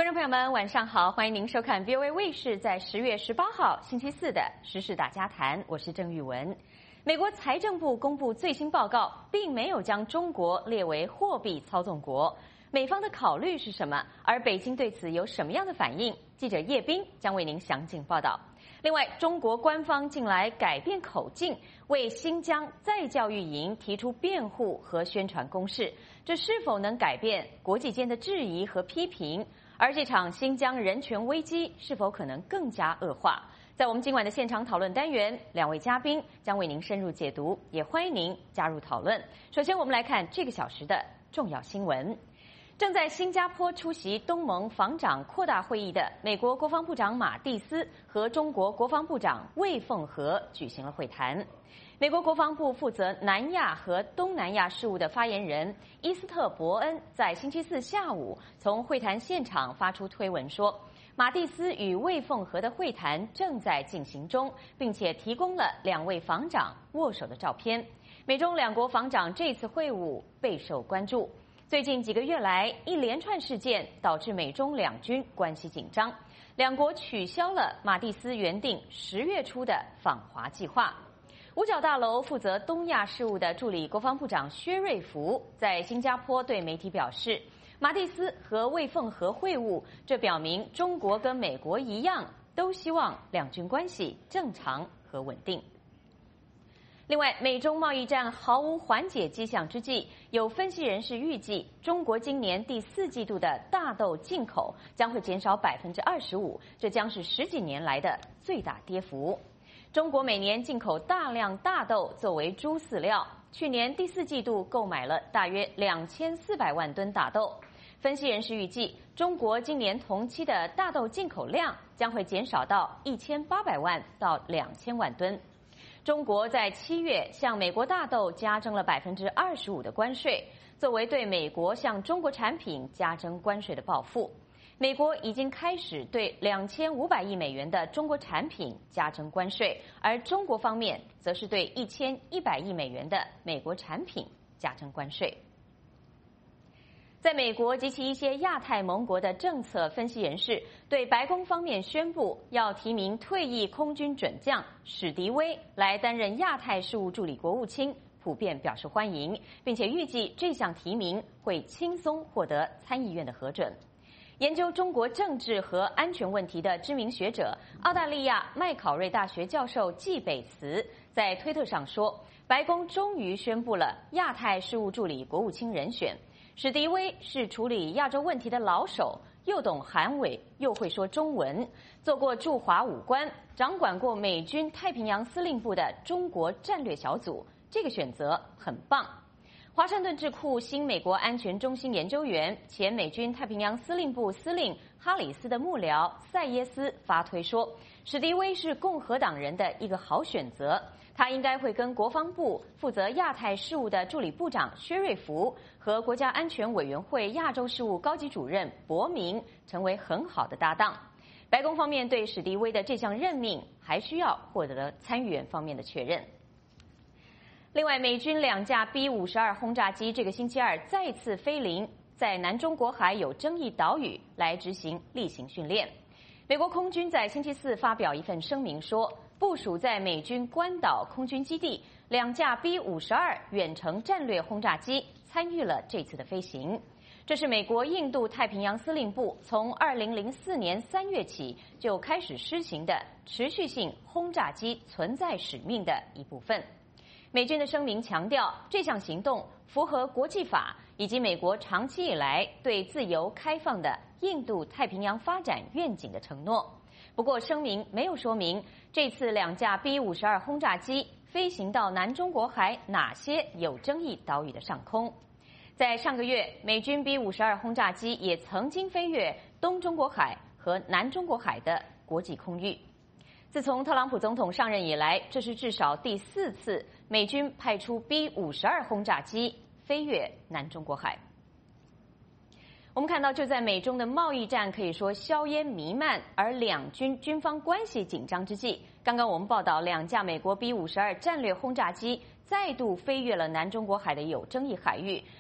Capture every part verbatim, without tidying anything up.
众朋友们，晚上好，欢迎您收看 V O A 卫视在十月十八号星期四的时事大家谈，我是郑玉文。美国财政部公布最新报告，并没有将中国列为货币操纵国。美方的考虑是什么？而北京对此有什么样的反应？记者叶斌将为您详尽报道。另外，中国官方近来改变口径，为新疆再教育营提出辩护和宣传攻势，这是否能改变国际间的质疑和批评？而这场新疆人权危机是否可能更加恶化？在我们今晚的现场讨论单元，两位嘉宾将为您深入解读，也欢迎您加入讨论。首先，我们来看这个小时的重要新闻。正在新加坡出席东盟防长扩大会议的美国国防部长马蒂斯和中国国防部长魏凤和举行了会谈。美国国防部负责南亚和东南亚事务的发言人伊斯特伯恩在星期四下午从会谈现场发出推文说，马蒂斯与魏凤和的会谈正在进行中，并且提供了两位防长握手的照片。美中两国防长这次会晤备受关注。最近几个月来，一连串事件导致美中两军关系紧张，两国取消了马蒂斯原定十月初的访华计划。五角大楼负责东亚事务的助理国防部长薛瑞福在新加坡对媒体表示，马蒂斯和魏凤和会晤，这表明中国跟美国一样，都希望两军关系正常和稳定。另外，美中贸易战毫无缓解迹象之际，有分析人士预计，中国今年第四季度的大豆进口将会减少百分之二十五，这将是十几年来的最大跌幅。中国每年进口大量大豆作为猪饲料，去年第四季度购买了大约两千四百万吨大豆。分析人士预计，中国今年同期的大豆进口量将会减少到一千八百万到两千万吨。中国在七月向美国大豆加征了百分之二十五的关税，作为对美国向中国产品加征关税的报复。美国已经开始对两千五百亿美元的中国产品加征关税，而中国方面则是对一千一百亿美元的美国产品加征关税。在美国及其一些亚太盟国的政策分析人士对白宫方面宣布要提名退役空军准将史迪威来担任亚太事务助理国务卿，普遍表示欢迎，并且预计这项提名会轻松获得参议院的核准。研究中国政治和安全问题的知名学者、澳大利亚麦考瑞大学教授季北茨在推特上说，白宫终于宣布了亚太事务助理国务卿人选。史迪威是处理亚洲问题的老手，又懂韩语又会说中文，做过驻华武官，掌管过美军太平洋司令部的中国战略小组，这个选择很棒。华盛顿智库新美国安全中心研究员、前美军太平洋司令部司令哈里斯的幕僚塞耶斯发推说，史迪威是共和党人的一个好选择，他应该会跟国防部负责亚太事务的助理部长薛瑞福和国家安全委员会亚洲事务高级主任伯明成为很好的搭档。白宫方面对史迪威的这项任命还需要获得参议院方面的确认。另外，美军两架 B 五十二 轰炸机这个星期二再次飞临在南中国海有争议岛屿来执行例行训练。美国空军在星期四发表一份声明说，部署在美军关岛空军基地两架 B 五十二 远程战略轰炸机参与了这次的飞行。这是美国印度太平洋司令部从二零零四年三月起就开始施行的持续性轰炸机存在使命的一部分。美军的声明强调，这项行动符合国际法以及美国长期以来对自由开放的印度太平洋发展愿景的承诺。不过，声明没有说明这次两架 B 五十二 轰炸机飞行到南中国海哪些有争议岛屿的上空。在上个月，美军 B 五十二 轰炸机也曾经飞越东中国海和南中国海的国际空域。自从特朗普总统上任以来，这是至少第四次美军派出 B 五十二 轰炸机飞越南中国海。我们看到，就在美中的贸易战可以说硝烟弥漫，而两军军方关系紧张之际，刚刚我们报道，两架美国 B 五十二 战略轰炸机再度飞越了南中国海的有争议海域，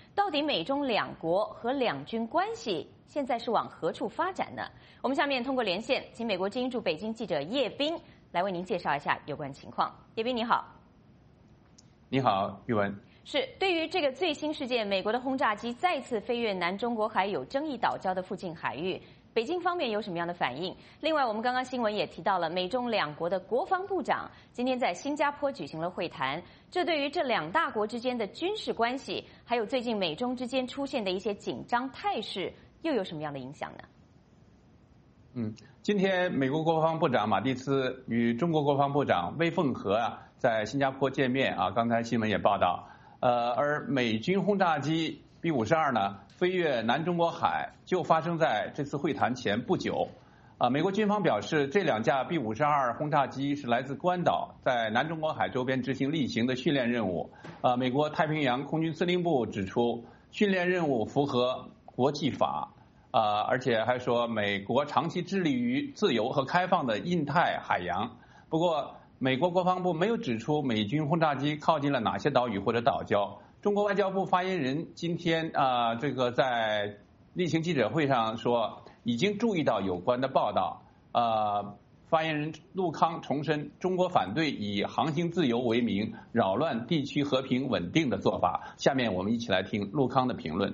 到底美中两国和两军关系现在是往何处发展呢？我们下面通过连线，请美国之音驻北京记者叶斌来为您介绍一下有关情况。叶斌你好。 你好，玉文。 是，对于这个最新事件，美国的轰炸机再次飞越南中国海有争议岛礁的附近海域，北京方面有什么样的反应？另外，我们刚刚新闻也提到了，美中两国的国防部长今天在新加坡举行了会谈，这对于这两大国之间的军事关系，还有最近美中之间出现的一些紧张态势，又有什么样的影响呢？ 嗯，今天美国国防部长马蒂斯与中国国防部长魏凤和啊在新加坡见面啊，刚才新闻也报道。呃，而美军轰炸机 B 五十二呢飞越南中国海，就发生在这次会谈前不久。啊，美国军方表示，这两架 B 五十二轰炸机是来自关岛，在南中国海周边执行例行的训练任务。啊，美国太平洋空军司令部指出，训练任务符合国际法。啊，而且还说，美国长期致力于自由和开放的印太海洋。不过，美国国防部没有指出美军轰炸机靠近了哪些岛屿或者岛礁。中国外交部发言人今天啊、呃，这个在例行记者会上说，已经注意到有关的报道。呃，发言人陆康重申，中国反对以航行自由为名扰乱地区和平稳定的做法。下面我们一起来听陆康的评论。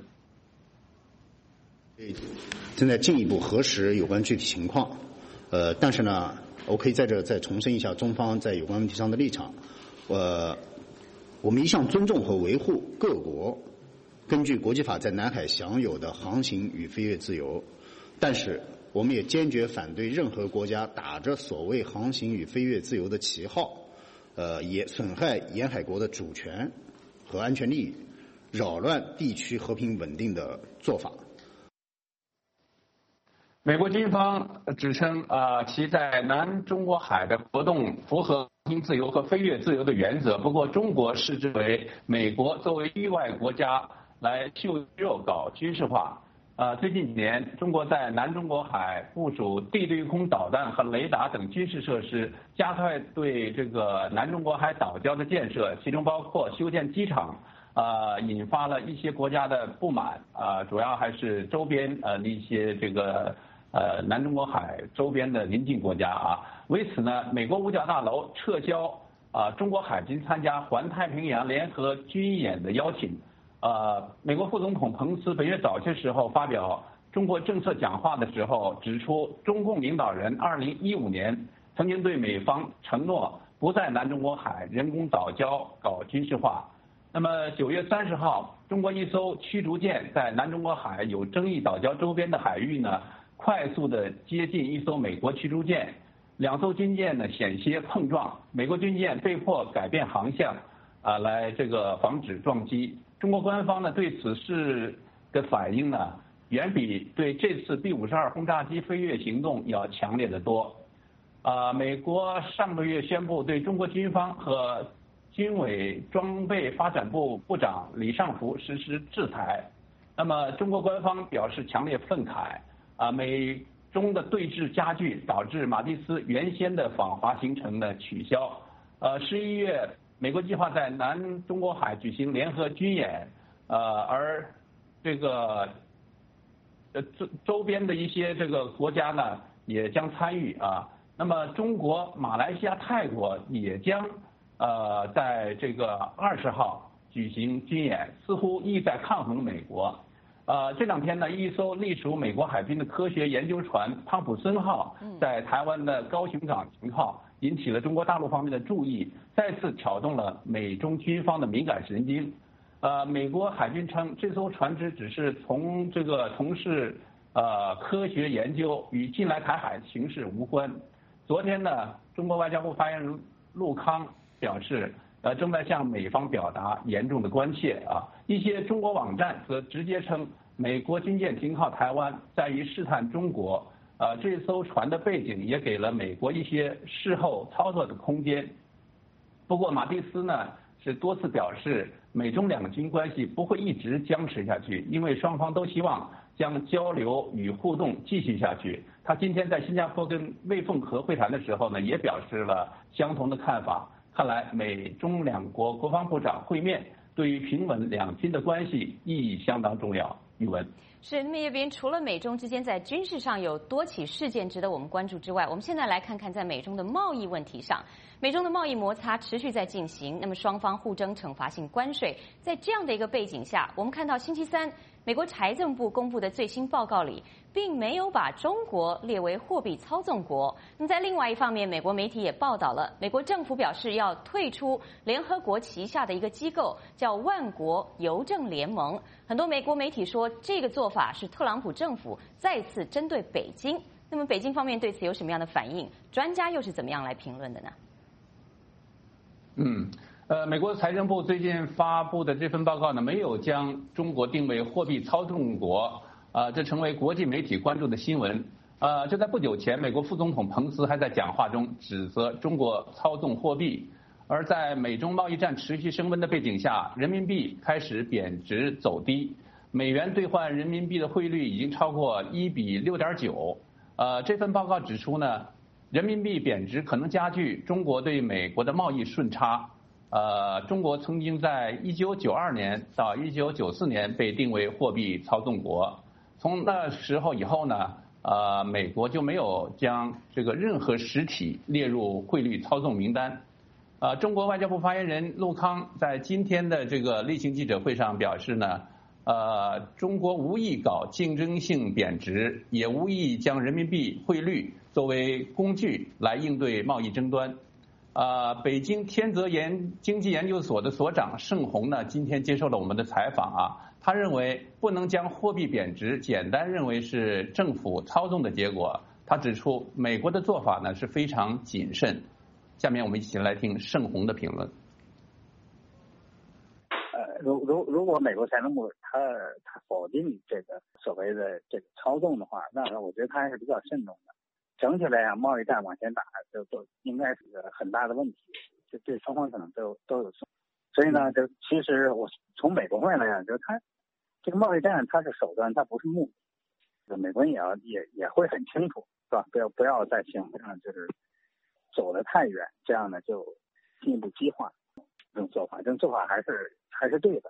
正在进一步核实有关具体情况，呃，但是呢，我可以在这再重申一下中方在有关问题上的立场。呃，我们一向尊重和维护各国根据国际法在南海享有的航行与飞越自由，但是我们也坚决反对任何国家打着所谓航行与飞越自由的旗号，呃，也损害沿海国的主权和安全利益，扰乱地区和平稳定的做法。 美国军方指称，啊、呃，其在南中国海的活动符合航行自由和飞越自由的原则。不过，中国视之为美国作为域外国家来秀肉搞军事化。呃，最近几年，中国在南中国海部署地对空导弹和雷达等军事设施，加快对这个南中国海岛礁的建设，其中包括修建机场。呃，引发了一些国家的不满。啊、呃，主要还是周边呃一些这个。呃，南中国海周边的邻近国家啊，为此呢，美国五角大楼撤销啊、呃、中国海军参加环太平洋联合军演的邀请。呃，美国副总统彭斯本月早些时候发表中国政策讲话的时候，指出中共领导人二零一五年曾经对美方承诺不在南中国海人工岛礁搞军事化。那么九月三十号，中国一艘驱逐舰在南中国海有争议岛礁周边的海域呢。快速的接近一艘美国驱逐舰，两艘军舰呢险些碰撞，美国军舰被迫改变航向，啊，来这个防止撞击。中国官方呢对此事的反应呢，远比对这次 B 五十二轰炸机飞越行动要强烈得多。啊，美国上个月宣布对中国军方和军委装备发展部部长李尚福实施制裁。那么中国官方表示强烈愤慨。啊，美中的对峙加剧，导致马蒂斯原先的访华行程的取消。呃，十一月，美国计划在南中国海举行联合军演，呃，而这个呃周周边的一些这个国家呢，也将参与啊。那么，中国、马来西亚、泰国也将呃在这个二十号举行军演，似乎意在抗衡美国。呃，这两天呢，一艘隶属美国海军的科学研究船汤普森号在台湾的高雄港停靠，引起了中国大陆方面的注意，再次挑动了美中军方的敏感神经。呃，美国海军称，这艘船只只是从这个从事呃科学研究，与近来台海形势无关。昨天呢，中国外交部发言人陆康表示。呃，正在向美方表达严重的关切啊！一些中国网站则直接称，美国军舰停靠台湾，在于试探中国。呃，这艘船的背景也给了美国一些事后操作的空间。不过，马蒂斯呢是多次表示，美中两军关系不会一直僵持下去，因为双方都希望将交流与互动继续下去。他今天在新加坡跟魏凤和会谈的时候呢，也表示了相同的看法。看来美中两国国防部长会面对于平稳两军的关系意义相当重要。宇文。 是，那么叶斌，除了美中之间在军事上有多起事件值得我们关注之外，我们现在来看看在美中的贸易问题上，美中的贸易摩擦持续在进行，那么双方互争惩罚性关税。在这样的一个背景下，我们看到星期三美国财政部公布的最新报告里，并没有把中国列为货币操纵国。那么在另外一方面，美国媒体也报道了，美国政府表示要退出联合国旗下的一个机构，叫万国邮政联盟。很多美国媒体说，这个做法是特朗普政府再次针对北京。那么北京方面对此有什么样的反应？专家又是怎么样来评论的呢？ 嗯，呃，美国财政部最近发布的这份报告呢，没有将中国定为货币操纵国，啊，这成为国际媒体关注的新闻。呃，就在不久前，美国副总统彭斯还在讲话中指责中国操纵货币。而在美中贸易战持续升温的背景下，人民币开始贬值走低，美元兑换人民币的汇率已经超过一比六点九。呃，这份报告指出呢，人民币贬值可能加剧中国对美国的贸易顺差。呃，中国曾经在一九九二年到一九九四年被定为货币操纵国，从那时候以后呢，呃，美国就没有将这个任何实体列入汇率操纵名单。呃，中国外交部发言人陆康在今天的这个例行记者会上表示呢，呃，中国无意搞竞争性贬值，也无意将人民币汇率作为工具来应对贸易争端。呃，北京天泽研经济研究所的所长盛红呢，今天接受了我们的采访啊，他认为不能将货币贬值简单认为是政府操纵的结果。他指出，美国的做法呢是非常谨慎。下面我们一起来听盛红的评论。 呃，如如如果美国财政部他他否定这个所谓的这个操纵的话，那我觉得他还是比较慎重的。整体来讲，贸易战往前打，就都应该是个很大的问题，这对双方可能都都有损。所以呢，就其实我从美国方面来讲，就是他这个贸易战它是手段，它不是目的。美国人也要也也会很清楚，是吧？不要不要在行为上就是走得太远，这样呢就进一步激化这种做法，这种做法还是还是对的。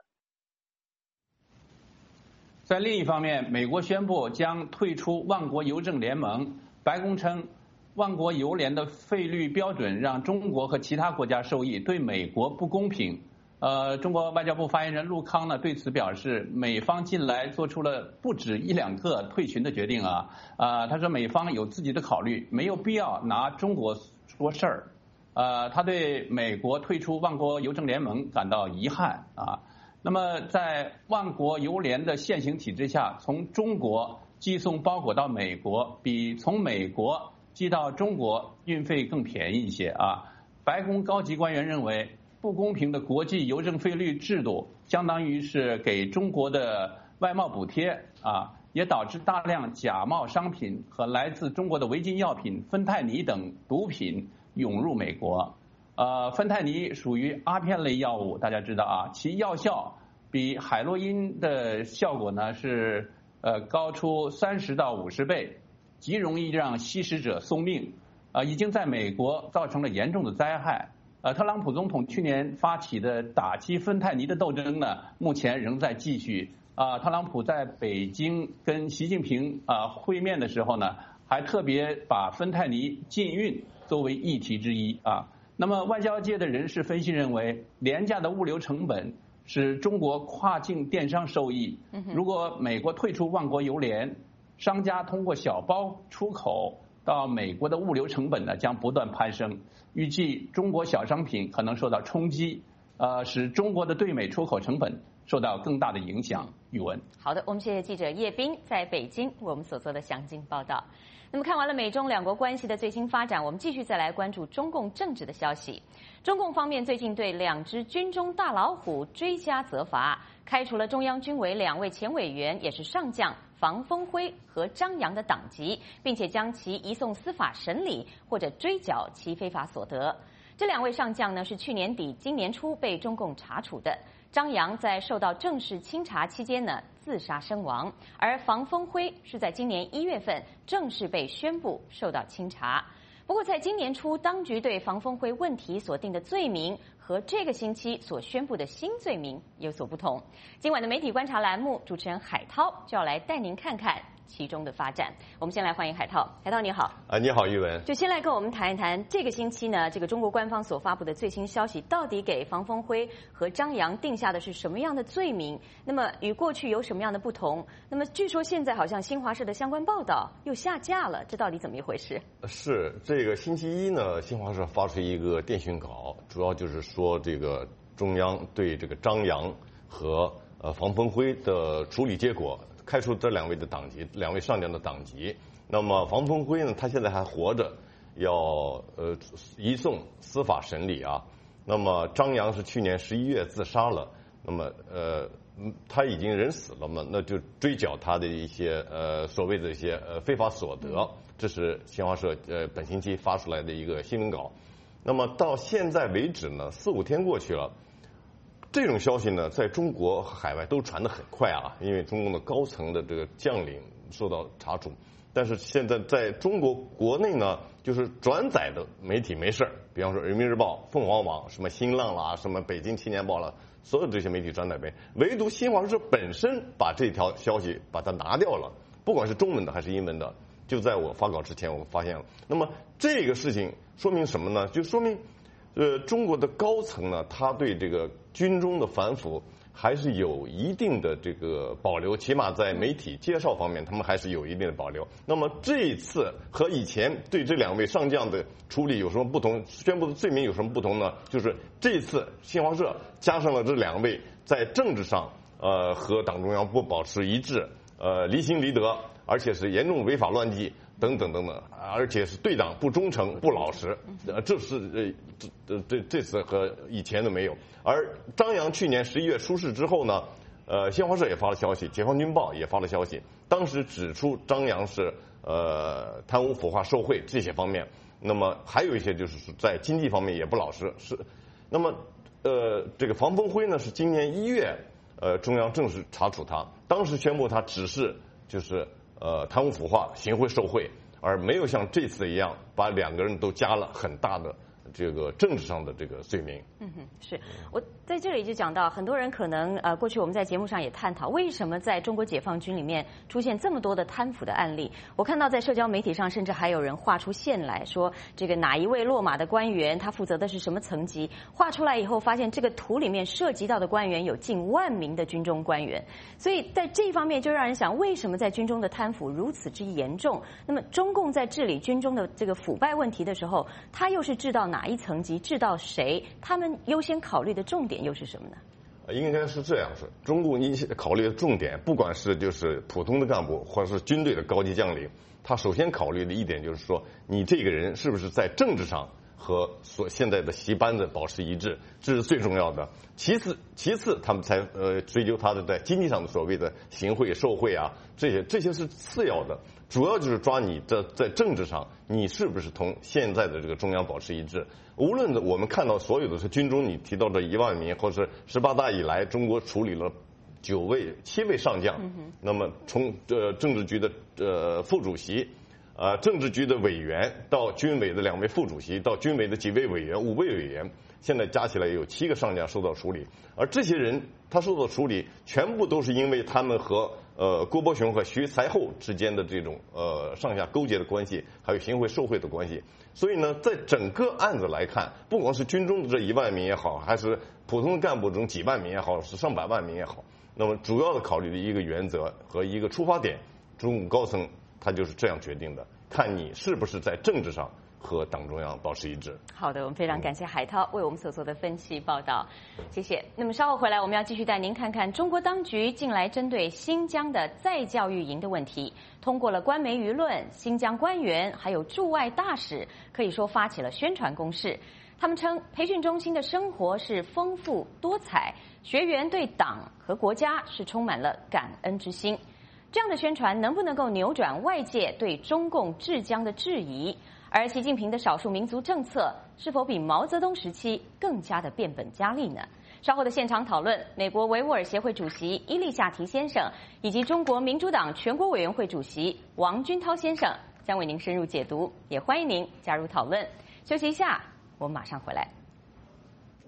在另一方面，美国宣布将退出万国邮政联盟。白宫称，万国邮联的费率标准让中国和其他国家受益，对美国不公平。呃，中国外交部发言人陆康呢对此表示，美方近来做出了不止一两个退群的决定啊，啊、呃，他说美方有自己的考虑，没有必要拿中国说事儿。呃，他对美国退出万国邮政联盟感到遗憾啊。那么在万国邮联的现行体制下，从中国寄送包裹到美国，比从美国寄到中国运费更便宜一些啊。白宫高级官员认为，不公平的国际邮政费率制度相当于是给中国的外贸补贴啊，也导致大量假冒商品和来自中国的违禁药品、芬太尼等毒品涌入美国。呃，芬太尼属于阿片类药物，大家知道啊，其药效比海洛因的效果呢是呃高出三十到五十倍，极容易让吸食者送命，呃，已经在美国造成了严重的灾害。呃，特朗普总统去年发起的打击芬太尼的斗争呢，目前仍在继续。啊、呃，特朗普在北京跟习近平啊、呃、会面的时候呢，还特别把芬太尼禁运作为议题之一啊。那么外交界的人士分析认为，廉价的物流成本使中国跨境电商受益。如果美国退出万国邮联，商家通过小包出口到美国的物流成本呢将不断攀升，预计中国小商品可能受到冲击，呃，使中国的对美出口成本受到更大的影响。宇文， 好的，我们谢谢记者叶斌在北京为我们所做的详尽报道。那么看完了美中两国关系的最新发展，我们继续再来关注中共政治的消息。中共方面最近对两只军中大老虎追加责罚，开除了中央军委两位前委员，也是上将房峰辉和张扬的党籍，并且将其移送司法审理或者追缴其非法所得。这两位上将呢是去年底今年初被中共查处的。张扬在受到正式清查期间呢自杀身亡，而房峰辉是在今年一月份正式被宣布受到清查。不过在今年初，当局对房峰辉问题所定的罪名和和这个星期所宣布的新罪名有所不同。今晚的媒体观察栏目，主持人海涛就要来带您看看其中的发展。我们先来欢迎海涛。海涛你好。 啊，你好，玉文。 就先来跟我们谈一谈这个星期呢，这个中国官方所发布的最新消息，到底给房峰辉和张扬定下的是什么样的罪名？那么与过去有什么样的不同？那么据说现在好像新华社的相关报道又下架了，这到底怎么一回事？ 是这个星期一呢，新华社发出一个电讯稿，主要就是说这个中央对这个张扬和呃房峰辉的处理结果。开除这两位的党籍，两位上将的党籍。那么房峰辉呢，他现在还活着，要呃移送司法审理啊。那么张扬是去年十一月自杀了，那么呃他已经人死了嘛，那就追缴他的一些呃所谓的一些呃非法所得。这是新华社呃本星期发出来的一个新闻稿。那么到现在为止呢，四五天过去了。这种消息呢，在中国和海外都传得很快啊，因为中共的高层的这个将领受到查处。但是现在在中国国内呢，就是转载的媒体没事儿，比方说人民日报、凤凰网、什么新浪啦、什么北京青年报啦，所有这些媒体转载呗，唯独新华社本身把这条消息把它拿掉了，不管是中文的还是英文的，就在我发稿之前我发现了。那么这个事情说明什么呢？就说明。呃，中国的高层呢，他对这个军中的反腐还是有一定的这个保留，起码在媒体介绍方面，他们还是有一定的保留。那么这一次和以前对这两位上将的处理有什么不同？宣布的罪名有什么不同呢？就是这次新华社加上了这两位在政治上呃和党中央不保持一致，呃离心离德，而且是严重违法乱纪。等等等等，而且是对党不忠诚、不老实，呃，这是呃这这这次和以前的没有。而张扬去年十一月出事之后呢，呃，新华社也发了消息，解放军报也发了消息，当时指出张扬是呃贪污腐化受贿这些方面，那么还有一些就是在经济方面也不老实，是，那么呃这个房峰辉呢是今年一月呃中央正式查处他，当时宣布他只是就是。呃，贪污腐化、行贿受贿，而没有像这次一样把两个人都加了很大的这个政治上的这个罪名。 嗯哼，是我在这里就讲到，很多人可能呃，过去我们在节目上也探讨，为什么在中国解放军里面出现这么多的贪腐的案例？我看到在社交媒体上，甚至还有人画出线来说，这个哪一位落马的官员，他负责的是什么层级？画出来以后，发现这个图里面涉及到的官员有近万名的军中官员，所以在这一方面就让人想，为什么在军中的贪腐如此之严重？那么中共在治理军中的这个腐败问题的时候，他又是治到哪一层级，治到谁？他们优先考虑的重点又是什么呢？ 应该是这样说，中共一考虑的重点，不管是就是普通的干部，或者是军队的高级将领，他首先考虑的一点就是说，你这个人是不是在政治上和所现在的习班子保持一致，这是最重要的。其次，其次他们才呃追究他的在经济上的所谓的行贿、受贿啊，这些这些是次要的。主要就是抓你的在政治上，你是不是同现在的这个中央保持一致？无论我们看到所有的是军中，你提到这一万名，或是十八大以来，中国处理了九位、七位上将，嗯、那么从呃政治局的呃副主席，呃政治局的委员，到军委的两位副主席，到军委的几位委员、五位委员，现在加起来有七个上将受到处理，而这些人他受到处理，全部都是因为他们和呃郭伯雄和徐才厚之间的这种呃上下勾结的关系，还有行贿受贿的关系。所以呢，在整个案子来看，不光是军中的这一万名也好，还是普通的干部中几万名也好，是上百万名也好，那么主要的考虑的一个原则和一个出发点，中共高层他就是这样决定的，看你是不是在政治上和党中央保持一致。 好的，我们非常感谢海涛为我们所做的分析报道，谢谢。那么稍后回来，我们要继续带您看看中国当局近来针对新疆的再教育营的问题，通过了官媒舆论、新疆官员还有驻外大使，可以说发起了宣传攻势。他们称，培训中心的生活是丰富多彩，学员对党和国家是充满了感恩之心。这样的宣传能不能够扭转外界对中共治疆的质疑？而习近平的少数民族政策是否比毛泽东时期更加的变本加厉呢？稍后的现场讨论，美国维吾尔协会主席伊利夏提先生以及中国民主党全国委员会主席王军涛先生将为您深入解读，也欢迎您加入讨论。休息一下，我们马上回来。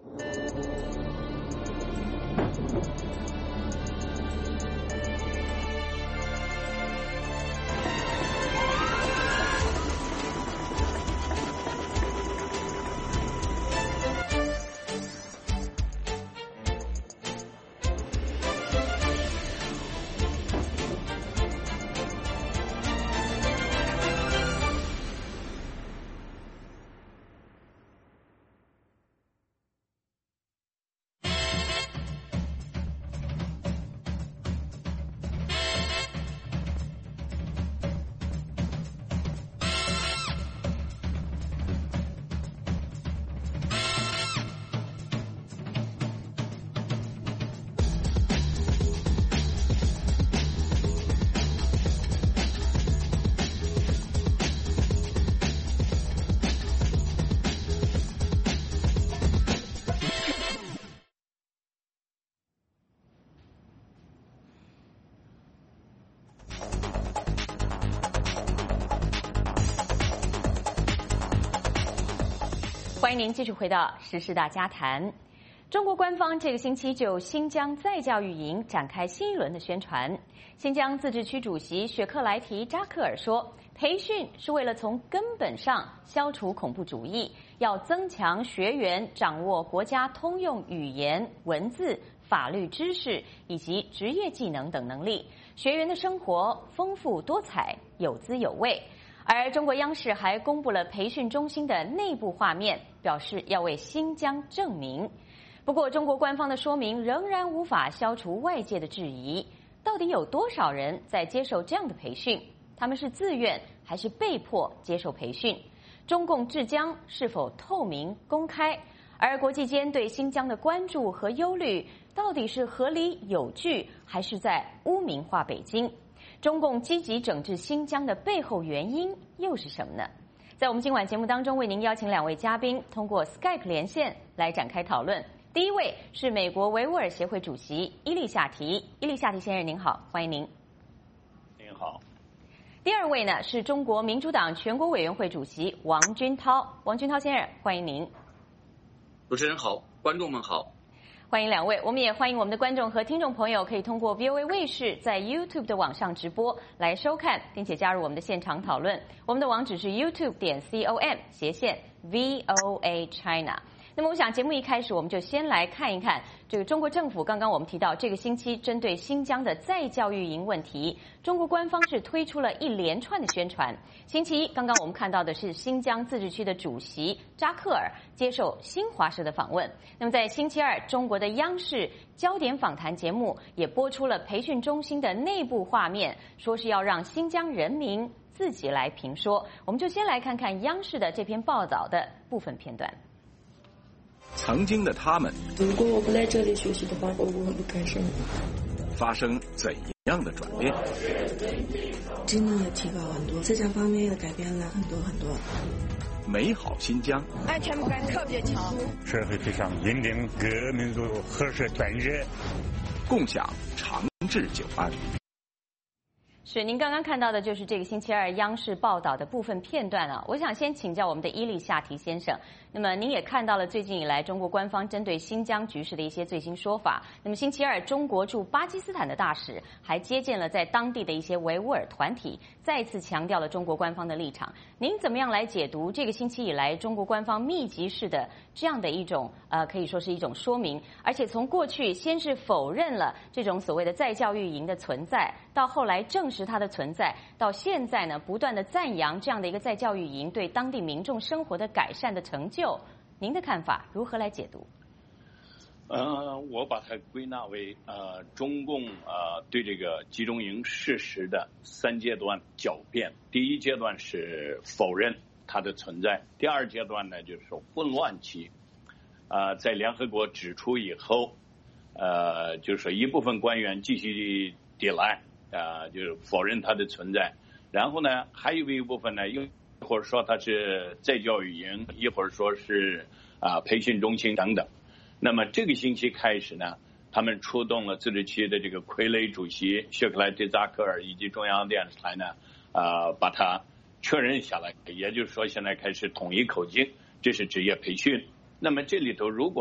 欢迎您继续回到时事大家谈。中国官方这个星期就新疆再教育营展开新一轮的宣传。新疆自治区主席雪克来提扎克尔说，培训是为了从根本上消除恐怖主义，要增强学员掌握国家通用语言、文字、法律知识以及职业技能等能力，学员的生活丰富多彩，有滋有味。而中国央视还公布了培训中心的内部画面，表示要为新疆正名。不过，中国官方的说明仍然无法消除外界的质疑：到底有多少人在接受这样的培训？他们是自愿还是被迫接受培训？中共治疆是否透明公开？而国际间对新疆的关注和忧虑，到底是合理有据，还是在污名化北京？中共积极整治新疆的背后原因又是什么呢？在我们今晚节目当中，为您邀请两位嘉宾通过 Skype 连线来展开讨论。第一位是美国维吾尔协会主席伊利夏提，伊利夏提先生您好，欢迎您。 您好。 第二位呢是中国民主党全国委员会主席王军涛，王军涛先生，欢迎您。 主持人好，观众们好。 欢迎两位，我们也欢迎我们的观众和听众朋友可以通过 V O A 卫视在 YouTube 的网上直播来收看，并且加入我们的现场讨论。我们的网址是 YouTube 点 com 斜线 V O A China。那么我想节目一开始我们就先来看一看这个中国政府，刚刚我们提到这个星期针对新疆的再教育营问题，中国官方是推出了一连串的宣传。星期一刚刚我们看到的是新疆自治区的主席扎克尔接受新华社的访问。那么在星期二，中国的央视焦点访谈节目也播出了培训中心的内部画面，说是要让新疆人民自己来评说。我们就先来看看央视的这篇报道的部分片段。 曾经的他们， 如果我不来这里学习的话，我会不开心。 发生怎样的转变？ 智力也提高很多，思想方面也改变了很多很多。 美好新疆， 安全感特别强， 社会非常稳定，各民族和谐团结， 共享长治久安。 是，您刚刚看到的就是这个星期二央视报道的部分片段啊。我想先请教我们的伊利夏提先生，那么您也看到了最近以来中国官方针对新疆局势的一些最新说法。那么星期二，中国驻巴基斯坦的大使还接见了在当地的一些维吾尔团体，再次强调了中国官方的立场。您怎么样来解读这个星期以来中国官方密集式的这样的一种呃，可以说是一种说明？而且从过去先是否认了这种所谓的再教育营的存在，到后来证实它的存在，到现在呢不断的赞扬这样的一个再教育营对当地民众生活的改善的成就，您的看法如何来解读？ 呃，我把它归纳为呃中共呃对这个集中营事实的三阶段狡辩。第一阶段是否认它的存在，第二阶段呢就是说混乱期，呃在联合国指出以后，呃就是说一部分官员继续抵赖，呃就是否认它的存在，然后呢还有一部分呢又一会儿说它是再教育营，一会儿说是啊、呃、培训中心等等。那么这个星期开始呢，他们出动了自治区的这个傀儡主席谢克莱蒂扎克尔以及中央电视台呢，呃，把它确认下来，也就是说现在开始统一口径，这是职业培训。那么这里头如果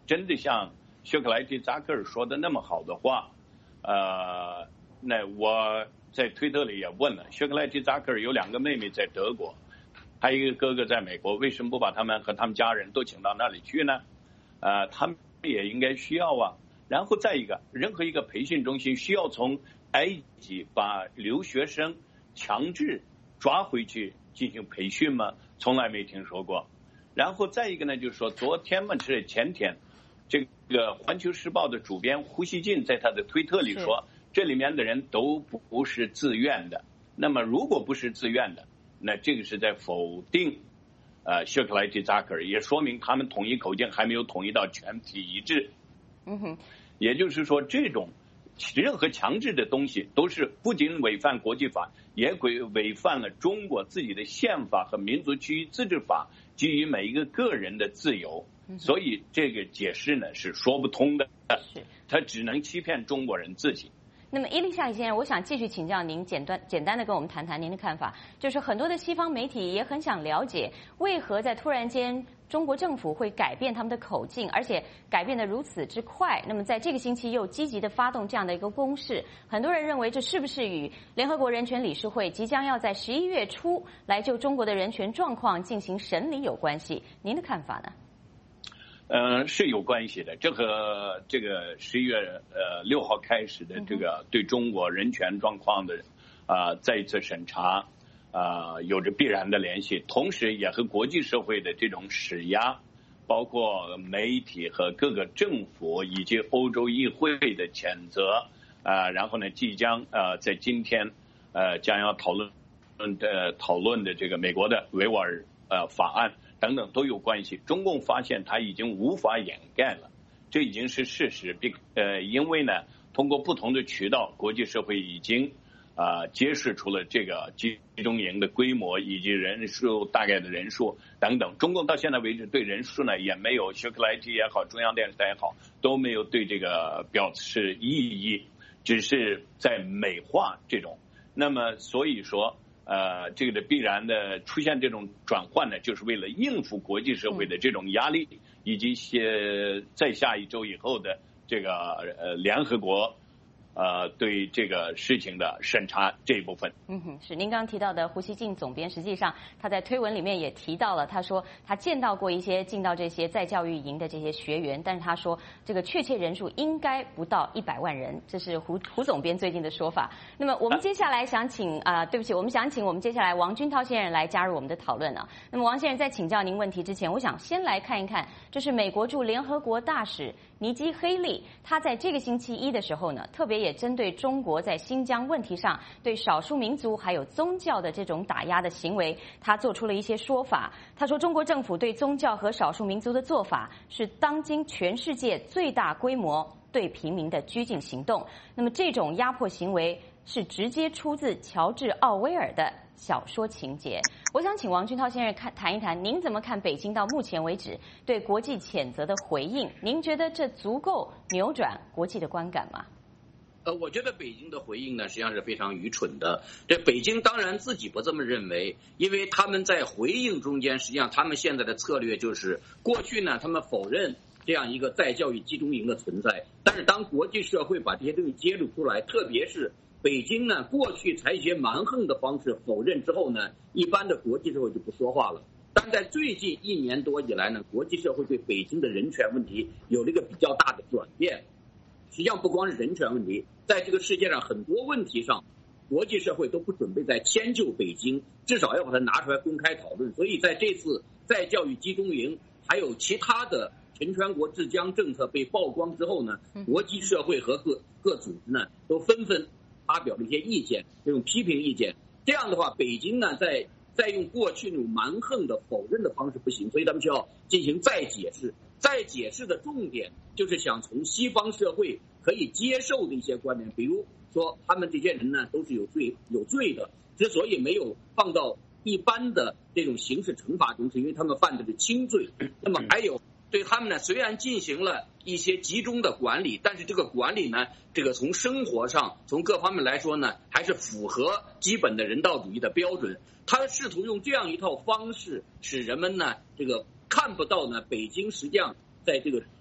真的像谢克莱蒂扎克尔说的那么好的话，呃，那我在推特里也问了，谢克莱蒂扎克尔有两个妹妹在德国，还有一个哥哥在美国，为什么不把他们和他们家人都请到那里去呢？呃，他们也应该需要啊。然后再一个，任何一个培训中心需要从埃及把留学生强制抓回去进行培训吗？从来没听说过。然后再一个呢，就是说昨天嘛是前天，这个《环球时报》的主编胡锡进在他的推特里说，这里面的人都不是自愿的。那么如果不是自愿的，那这个是在否定呃谢克莱蒂扎克尔，也说明他们统一口径还没有统一到全体一致。 嗯哼， 也就是说，这种任何强制的东西都是不仅违反国际法，也违违反了中国自己的宪法和民族区域自治法基于每一个个人的自由。所以这个解释呢是说不通的，它只能欺骗中国人自己。 那么伊丽莎先生，我想继续请教您，简单简单的跟我们谈谈您的看法。就是很多的西方媒体也很想了解，为何在突然间中国政府会改变他们的口径，而且改变得如此之快。那么在这个星期又积极的发动这样的一个攻势，很多人认为这是不是与联合国人权理事会即将要在十一月初来就中国的人权状况进行审理有关系？您的看法呢？ 呃，是有关系的。这和这个十一月呃六号开始的这个对中国人权状况的啊、呃、再一次审查啊、呃、有着必然的联系，同时也和国际社会的这种施压，包括媒体和各个政府以及欧洲议会的谴责啊、呃，然后呢，即将呃在今天呃将要讨论的讨论的这个美国的维吾尔呃法案。等等都有关系。中共发现它已经无法掩盖了，这已经是事实。并呃，因为呢，通过不同的渠道，国际社会已经啊、呃、揭示出了这个集中营的规模以及人数大概的人数等等。中共到现在为止对人数呢也没有，谢克莱蒂也好，中央电视台也好，都没有对这个表示异议，只是在美化这种。那么所以说。呃，这个的必然的出现这种转换呢，就是为了应付国际社会的这种压力，以及些在下一周以后的这个呃联合国呃对这个事情的审查这一部分。 嗯哼，是您刚刚提到的胡锡进总编，实际上他在推文里面也提到了，他说他见到过一些进到这些再教育营的这些学员，但是他说这个确切人数应该不到一百万人，这是胡胡总编最近的说法。那么我们接下来想请啊、呃，对不起，我们想请我们接下来王军涛先生来加入我们的讨论啊。那么王先生在请教您问题之前，我想先来看一看，就是美国驻联合国大使尼基·黑利，他在这个星期一的时候呢，特别也针对中国在新疆问题上对少数民族还有宗教的这种打压的行为，他做出了一些说法。他说，中国政府对宗教和少数民族的做法是当今全世界最大规模对平民的拘禁行动。那么这种压迫行为是直接出自乔治·奥威尔的小说情节。我想请王军涛先生看谈一谈，您怎么看北京到目前为止对国际谴责的回应？您觉得这足够扭转国际的观感吗？ 呃，我觉得北京的回应呢，实际上是非常愚蠢的。这北京当然自己不这么认为，因为他们在回应中间，实际上他们现在的策略就是，过去呢，他们否认这样一个再教育集中营的存在，但是当国际社会把这些东西揭露出来，特别是北京呢，过去采取蛮横的方式否认之后呢，一般的国际社会就不说话了。但在最近一年多以来呢，国际社会对北京的人权问题有了一个比较大的转变。实际上不光是人权问题，在这个世界上很多问题上，国际社会都不准备再迁就北京，至少要把它拿出来公开讨论。所以在这次再教育集中营还有其他的全全国治疆政策被曝光之后呢，国际社会和各各组织呢都纷纷发表了一些意见，这种批评意见。这样的话，北京呢在再用过去那种蛮横的否认的方式不行，所以他们就要进行再解释。再解释的重点就是想从西方社会可以接受的一些观点，比如说他们这些人呢都是有罪有罪的，之所以没有放到一般的这种刑事惩罚中，是因为他们犯的是轻罪。那么还有对他们呢，虽然进行了一些集中的管理，但是这个管理呢，这个从生活上从各方面来说呢，还是符合基本的人道主义的标准。他试图用这样一套方式使人们呢这个看不到呢北京实际上在这个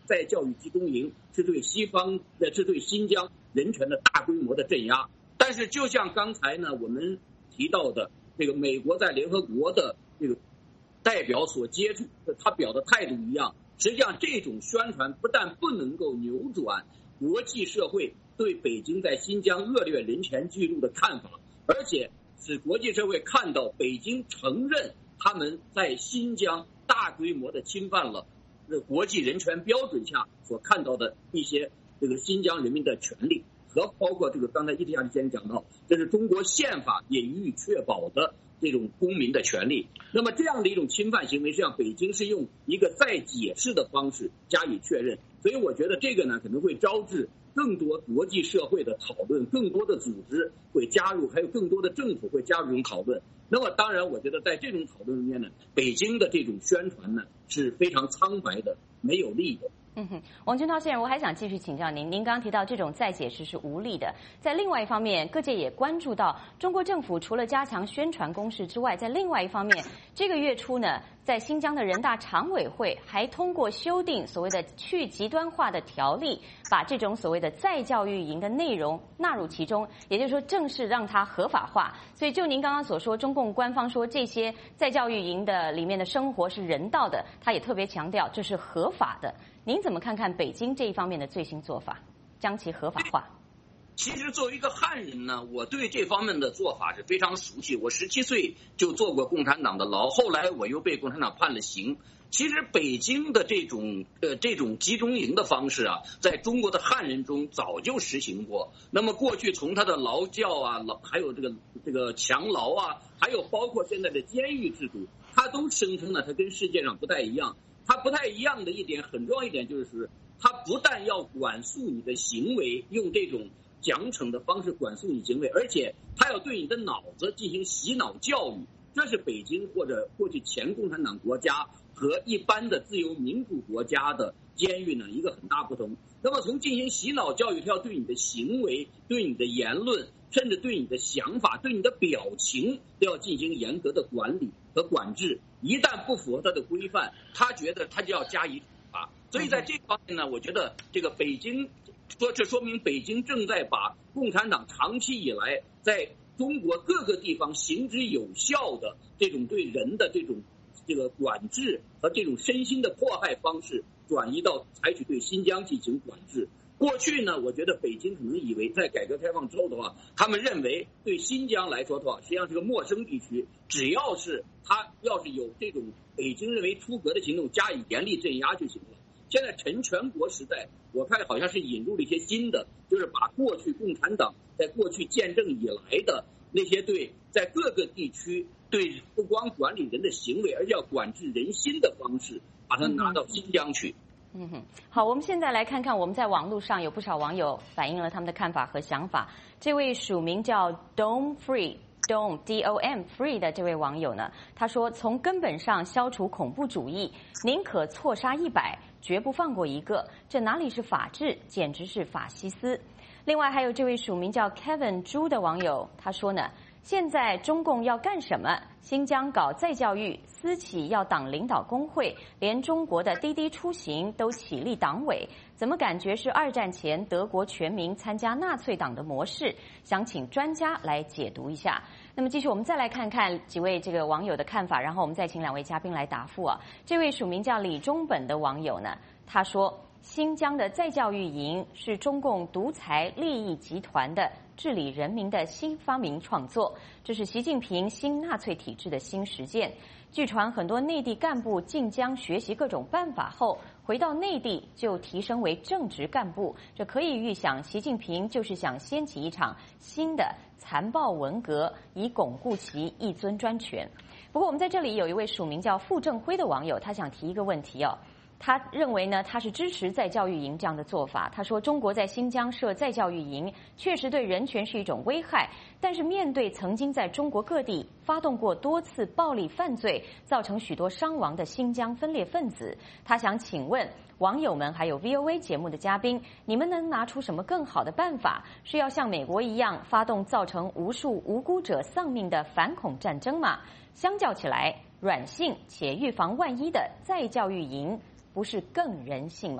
再教育集中营是对西方的是对新疆人权的大规模的镇压。但是就像刚才呢我们提到的这个美国在联合国的这个代表所接触他表的态度一样，实际上这种宣传不但不能够扭转国际社会对北京在新疆恶劣人权记录的看法，而且使国际社会看到北京承认他们在新疆大规模的侵犯了国际人权标准下所看到的一些这个新疆人民的权利，和包括这个刚才伊丽莎先生讲到，这是中国宪法也予以确保的这种公民的权利。那么这样的一种侵犯行为，实际上北京是用一个再解释的方式加以确认，所以我觉得这个呢可能会招致更多国际社会的讨论，更多的组织会加入，还有更多的政府会加入这种讨论。那么当然我觉得在这种讨论里面呢，北京的这种宣传呢是非常苍白的，没有力的。 嗯哼，王军涛先生，我还想继续请教您。您刚刚提到这种再解释是无力的，在另外一方面，各界也关注到中国政府除了加强宣传攻势之外，在另外一方面，这个月初呢，在新疆的人大常委会还通过修订所谓的去极端化的条例，把这种所谓的再教育营的内容纳入其中，也就是说正式让它合法化。所以就您刚刚所说，中共官方说这些再教育营的里面的生活是人道的，他也特别强调这是合法的。您怎么看看北京这一方面的最新做法，将其合法化？ 其实作为一个汉人呢，我对这方面的做法是非常熟悉。我十七岁就做过共产党的牢，后来我又被共产党判了刑。其实北京的这种呃这种集中营的方式啊，在中国的汉人中早就实行过。那么过去从他的劳教啊，劳还有这个这个强劳啊，还有包括现在的监狱制度，他都声称呢，他跟世界上不太一样。它不太一样的一点，很重要一点就是，它不但要管束你的行为，用这种奖惩的方式管束你行为，而且它要对你的脑子进行洗脑教育。这是北京或者过去前共产党国家和一般的自由民主国家的监狱呢一个很大不同。那么从进行洗脑教育，它要对你的行为、对你的言论，甚至对你的想法、对你的表情都要进行严格的管理和管制。一旦不符合他的规范，他觉得他就要加以处罚。所以在这方面呢，我觉得这个北京说，这说明北京正在把共产党长期以来在中国各个地方行之有效的这种对人的这种这个管制和这种身心的迫害方式，转移到采取对新疆进行管制。过去呢，我觉得北京可能以为在改革开放之后的话，他们认为对新疆来说的话，实际上是个陌生地区，只要是他要是有这种北京认为出格的行动，加以严厉镇压就行了。现在陈全国时代，我看好像是引入了一些新的，就是把过去共产党在过去建政以来的那些对在各个地区对不光管理人的行为，而且要管制人心的方式，把它拿到新疆去。 嗯哼，好，我们现在来看看我们在网络上有不少网友反映了他们的看法和想法。这位署名叫 Dom Free Dom D O M Free 的这位网友呢，他说从根本上消除恐怖主义，宁可错杀一百，绝不放过一个，这哪里是法治，简直是法西斯。另外还有这位署名叫 Kevin 朱的网友，他说呢，现在中共要干什么？新疆搞再教育，私企要党领导工会，连中国的滴滴出行都起立党委，怎么感觉是二战前德国全民参加纳粹党的模式？想请专家来解读一下。那么继续我们再来看看几位这个网友的看法，然后我们再请两位嘉宾来答复啊。这位署名叫李中本的网友呢，他说新疆的再教育营是中共独裁利益集团的治理人民的新发明创作，这是习近平新纳粹体制的新实践。据传很多内地干部进疆学习各种办法后，回到内地就提升为正职干部，这可以预想习近平就是想掀起一场新的残暴文革，以巩固其一尊专权。不过我们在这里有一位署名叫傅正辉的网友，他想提一个问题哦。他认为呢，他是支持再教育营这样的做法。他说，中国在新疆设再教育营，确实对人权是一种危害。但是面对曾经在中国各地发动过多次暴力犯罪，造成许多伤亡的新疆分裂分子，他想请问网友们还有 V O A 节目的嘉宾，你们能拿出什么更好的办法？是要像美国一样发动造成无数无辜者丧命的反恐战争吗？相较起来，软性且预防万一的再教育营不是更人性吗？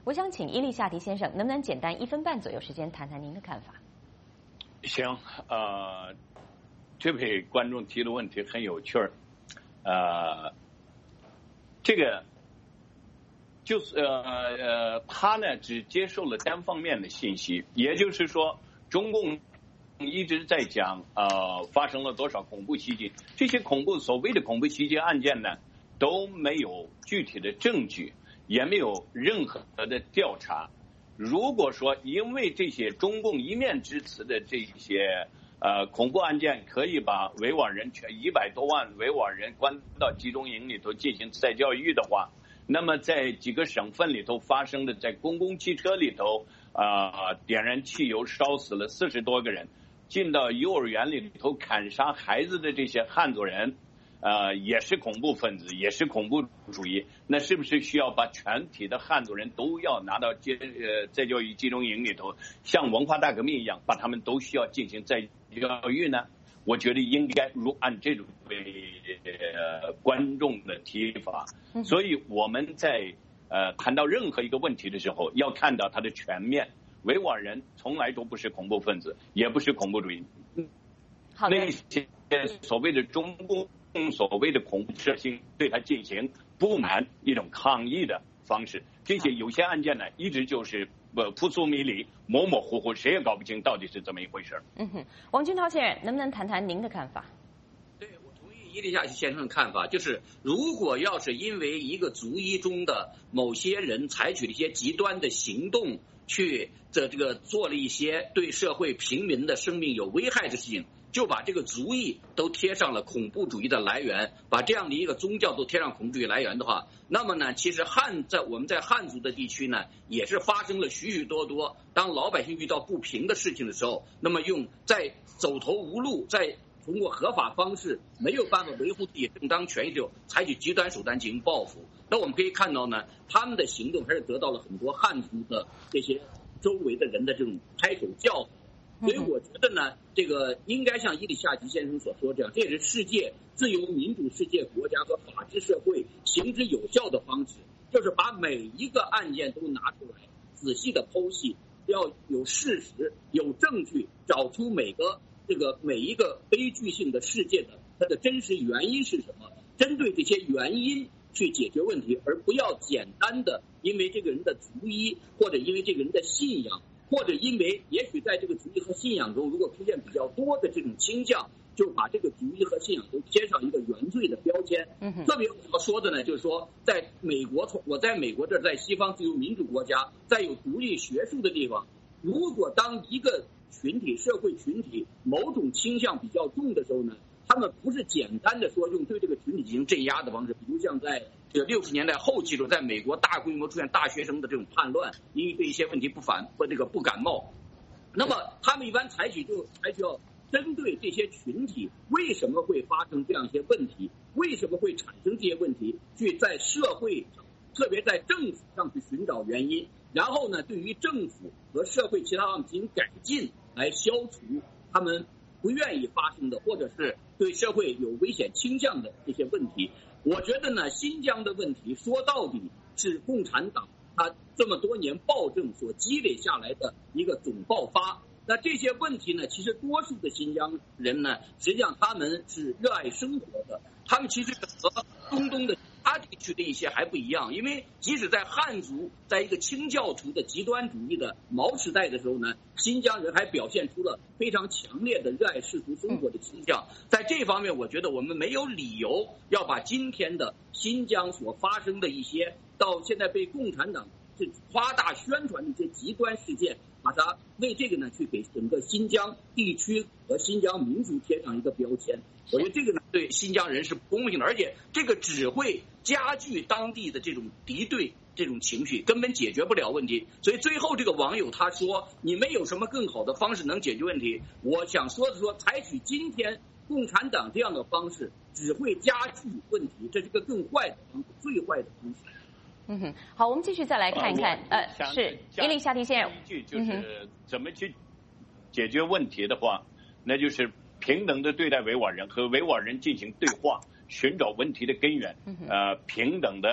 我想请伊利夏提先生，能不能简单一分半左右时间谈谈您的看法？ 行，呃，这位观众提的问题很有趣儿，呃，这个就是呃呃，他呢只接受了单方面的信息，也就是说，中共一直在讲呃发生了多少恐怖袭击，这些恐怖所谓的恐怖袭击案件呢都没有具体的证据，也没有任何的调查。如果说因为这些中共一面之词的这些呃恐怖案件可以把维吾尔人全一百多万维吾尔人关到集中营里头进行再教育的话，那么在几个省份里头发生的在公共汽车里头啊、呃、点燃汽油烧死了四十多个人，进到幼儿园里头砍杀孩子的这些汉族人，呃，也是恐怖分子，也是恐怖主义。那是不是需要把全体的汉族人都要拿到接呃再教育集中营里头，像文化大革命一样，把他们都需要进行再教育呢？我觉得应该如按这种呃观众的提法，所以我们在呃谈到任何一个问题的时候，要看到它的全面。维吾尔人从来都不是恐怖分子，也不是恐怖主义。 好的。 那些所谓的中共所谓的恐怖者性对他进行不满一种抗议的方式，这些有些案件呢，一直就是呃扑朔迷离、模模糊糊，谁也搞不清到底是怎么一回事。 嗯哼，王军涛先生，能不能谈谈您的看法？ 对，我同意伊利夏提先生的看法，就是如果要是因为一个族裔中的某些人采取了一些极端的行动，去这这个做了一些对社会平民的生命有危害的事情，就把这个族裔都贴上了恐怖主义的来源，把这样的一个宗教都贴上恐怖主义来源的话，那么呢，其实汉在我们在汉族的地区呢，也是发生了许许多多，当老百姓遇到不平的事情的时候，那么用在走投无路，在通过合法方式没有办法维护自己正当权益的时候，采取极端手段进行报复。那我们可以看到呢，他们的行动还是得到了很多汉族的这些周围的人的这种拍手叫好。所以我觉得呢，这个应该像伊利夏提先生所说这样，这也是世界自由民主世界国家和法治社会行之有效的方式，就是把每一个案件都拿出来，仔细的剖析，要有事实、有证据，找出每个这个每一个悲剧性的事件的它的真实原因是什么，针对这些原因去解决问题，而不要简单的因为这个人的族裔，或者因为这个人的信仰，或者因为也许在这个族裔和信仰中如果出现比较多的这种倾向，就把这个族裔和信仰都贴上一个原罪的标签。嗯，特别我要说的呢，就是说在美国，我在美国这儿，在西方自由民主国家，在有独立学术的地方，如果当一个群体社会群体某种倾向比较重的时候呢，他们不是简单的说用对这个群体进行镇压的方式，比如像在这个六十年代后期的时候，在美国大规模出现大学生的这种叛乱，因为对一些问题不反不这个不感冒，那么他们一般采取就采取要针对这些群体为什么会发生这样一些问题，为什么会产生这些问题，去在社会特别在政府上去寻找原因，然后呢，对于政府和社会其他方面进行改进，来消除他们不愿意发生的，或者是对社会有危险倾向的这些问题。我觉得呢，新疆的问题说到底是共产党他这么多年暴政所积累下来的一个总爆发。那这些问题呢，其实多数的新疆人呢，实际上他们是热爱生活的，他们其实和中东的其他地区的一些还不一样，因为即使在汉族在一个清教徒的极端主义的毛时代的时候呢，新疆人还表现出了非常强烈的热爱世俗生活的倾向。在这方面，我觉得我们没有理由要把今天的新疆所发生的一些到现在被共产党是夸大宣传的一些极端事件，把它为这个呢去给整个新疆地区和新疆民族贴上一个标签。我觉得这个呢对新疆人是不公平的，而且这个只会加剧当地的这种敌对这种情绪，根本解决不了问题。所以最后这个网友他说，你们有什么更好的方式能解决问题？我想说的说，采取今天共产党这样的方式只会加剧问题，这是个更坏的方式，最坏的方式。 嗯哼，好，我们继续再来看一看，呃，是伊利夏提先生， 一句就是怎么去解决问题的话，那就是平等的对待维吾尔人，和维吾尔人进行对话，寻找问题的根源，呃，平等的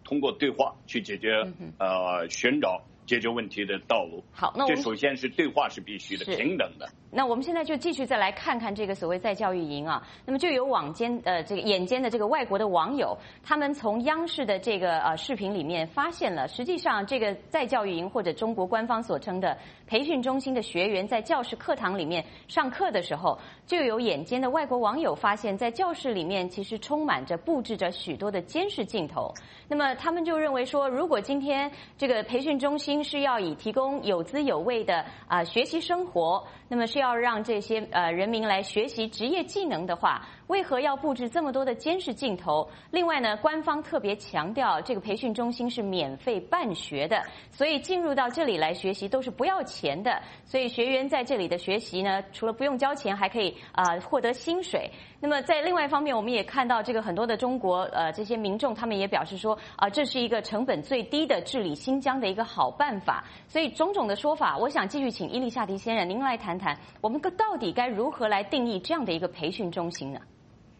通过对话去解决，呃，寻找解决问题的道路。 好，那我们这首先是对话是必须的，平等的。 那我们现在就继续再来看看这个所谓再教育营啊，那么就有网间呃这个眼尖的这个外国的网友，他们从央视的这个呃视频里面发现了，实际上这个再教育营或者中国官方所称的培训中心的学员在教室课堂里面上课的时候，就有眼尖的外国网友发现，在教室里面其实充满着布置着许多的监视镜头。那么他们就认为说，如果今天这个培训中心是要以提供有滋有味的啊、呃、学习生活，那么是要让这些呃人民来学习职业技能的话，为何要布置这么多的监视镜头？另外呢，官方特别强调这个培训中心是免费办学的，所以进入到这里来学习都是不要钱的，所以学员在这里的学习呢，除了不用交钱，还可以啊、呃、获得薪水。那么在另外一方面，我们也看到这个很多的中国呃这些民众，他们也表示说啊、呃，这是一个成本最低的治理新疆的一个好办法。所以种种的说法，我想继续请伊丽莎迪先生您来谈谈，我们到底该如何来定义这样的一个培训中心呢？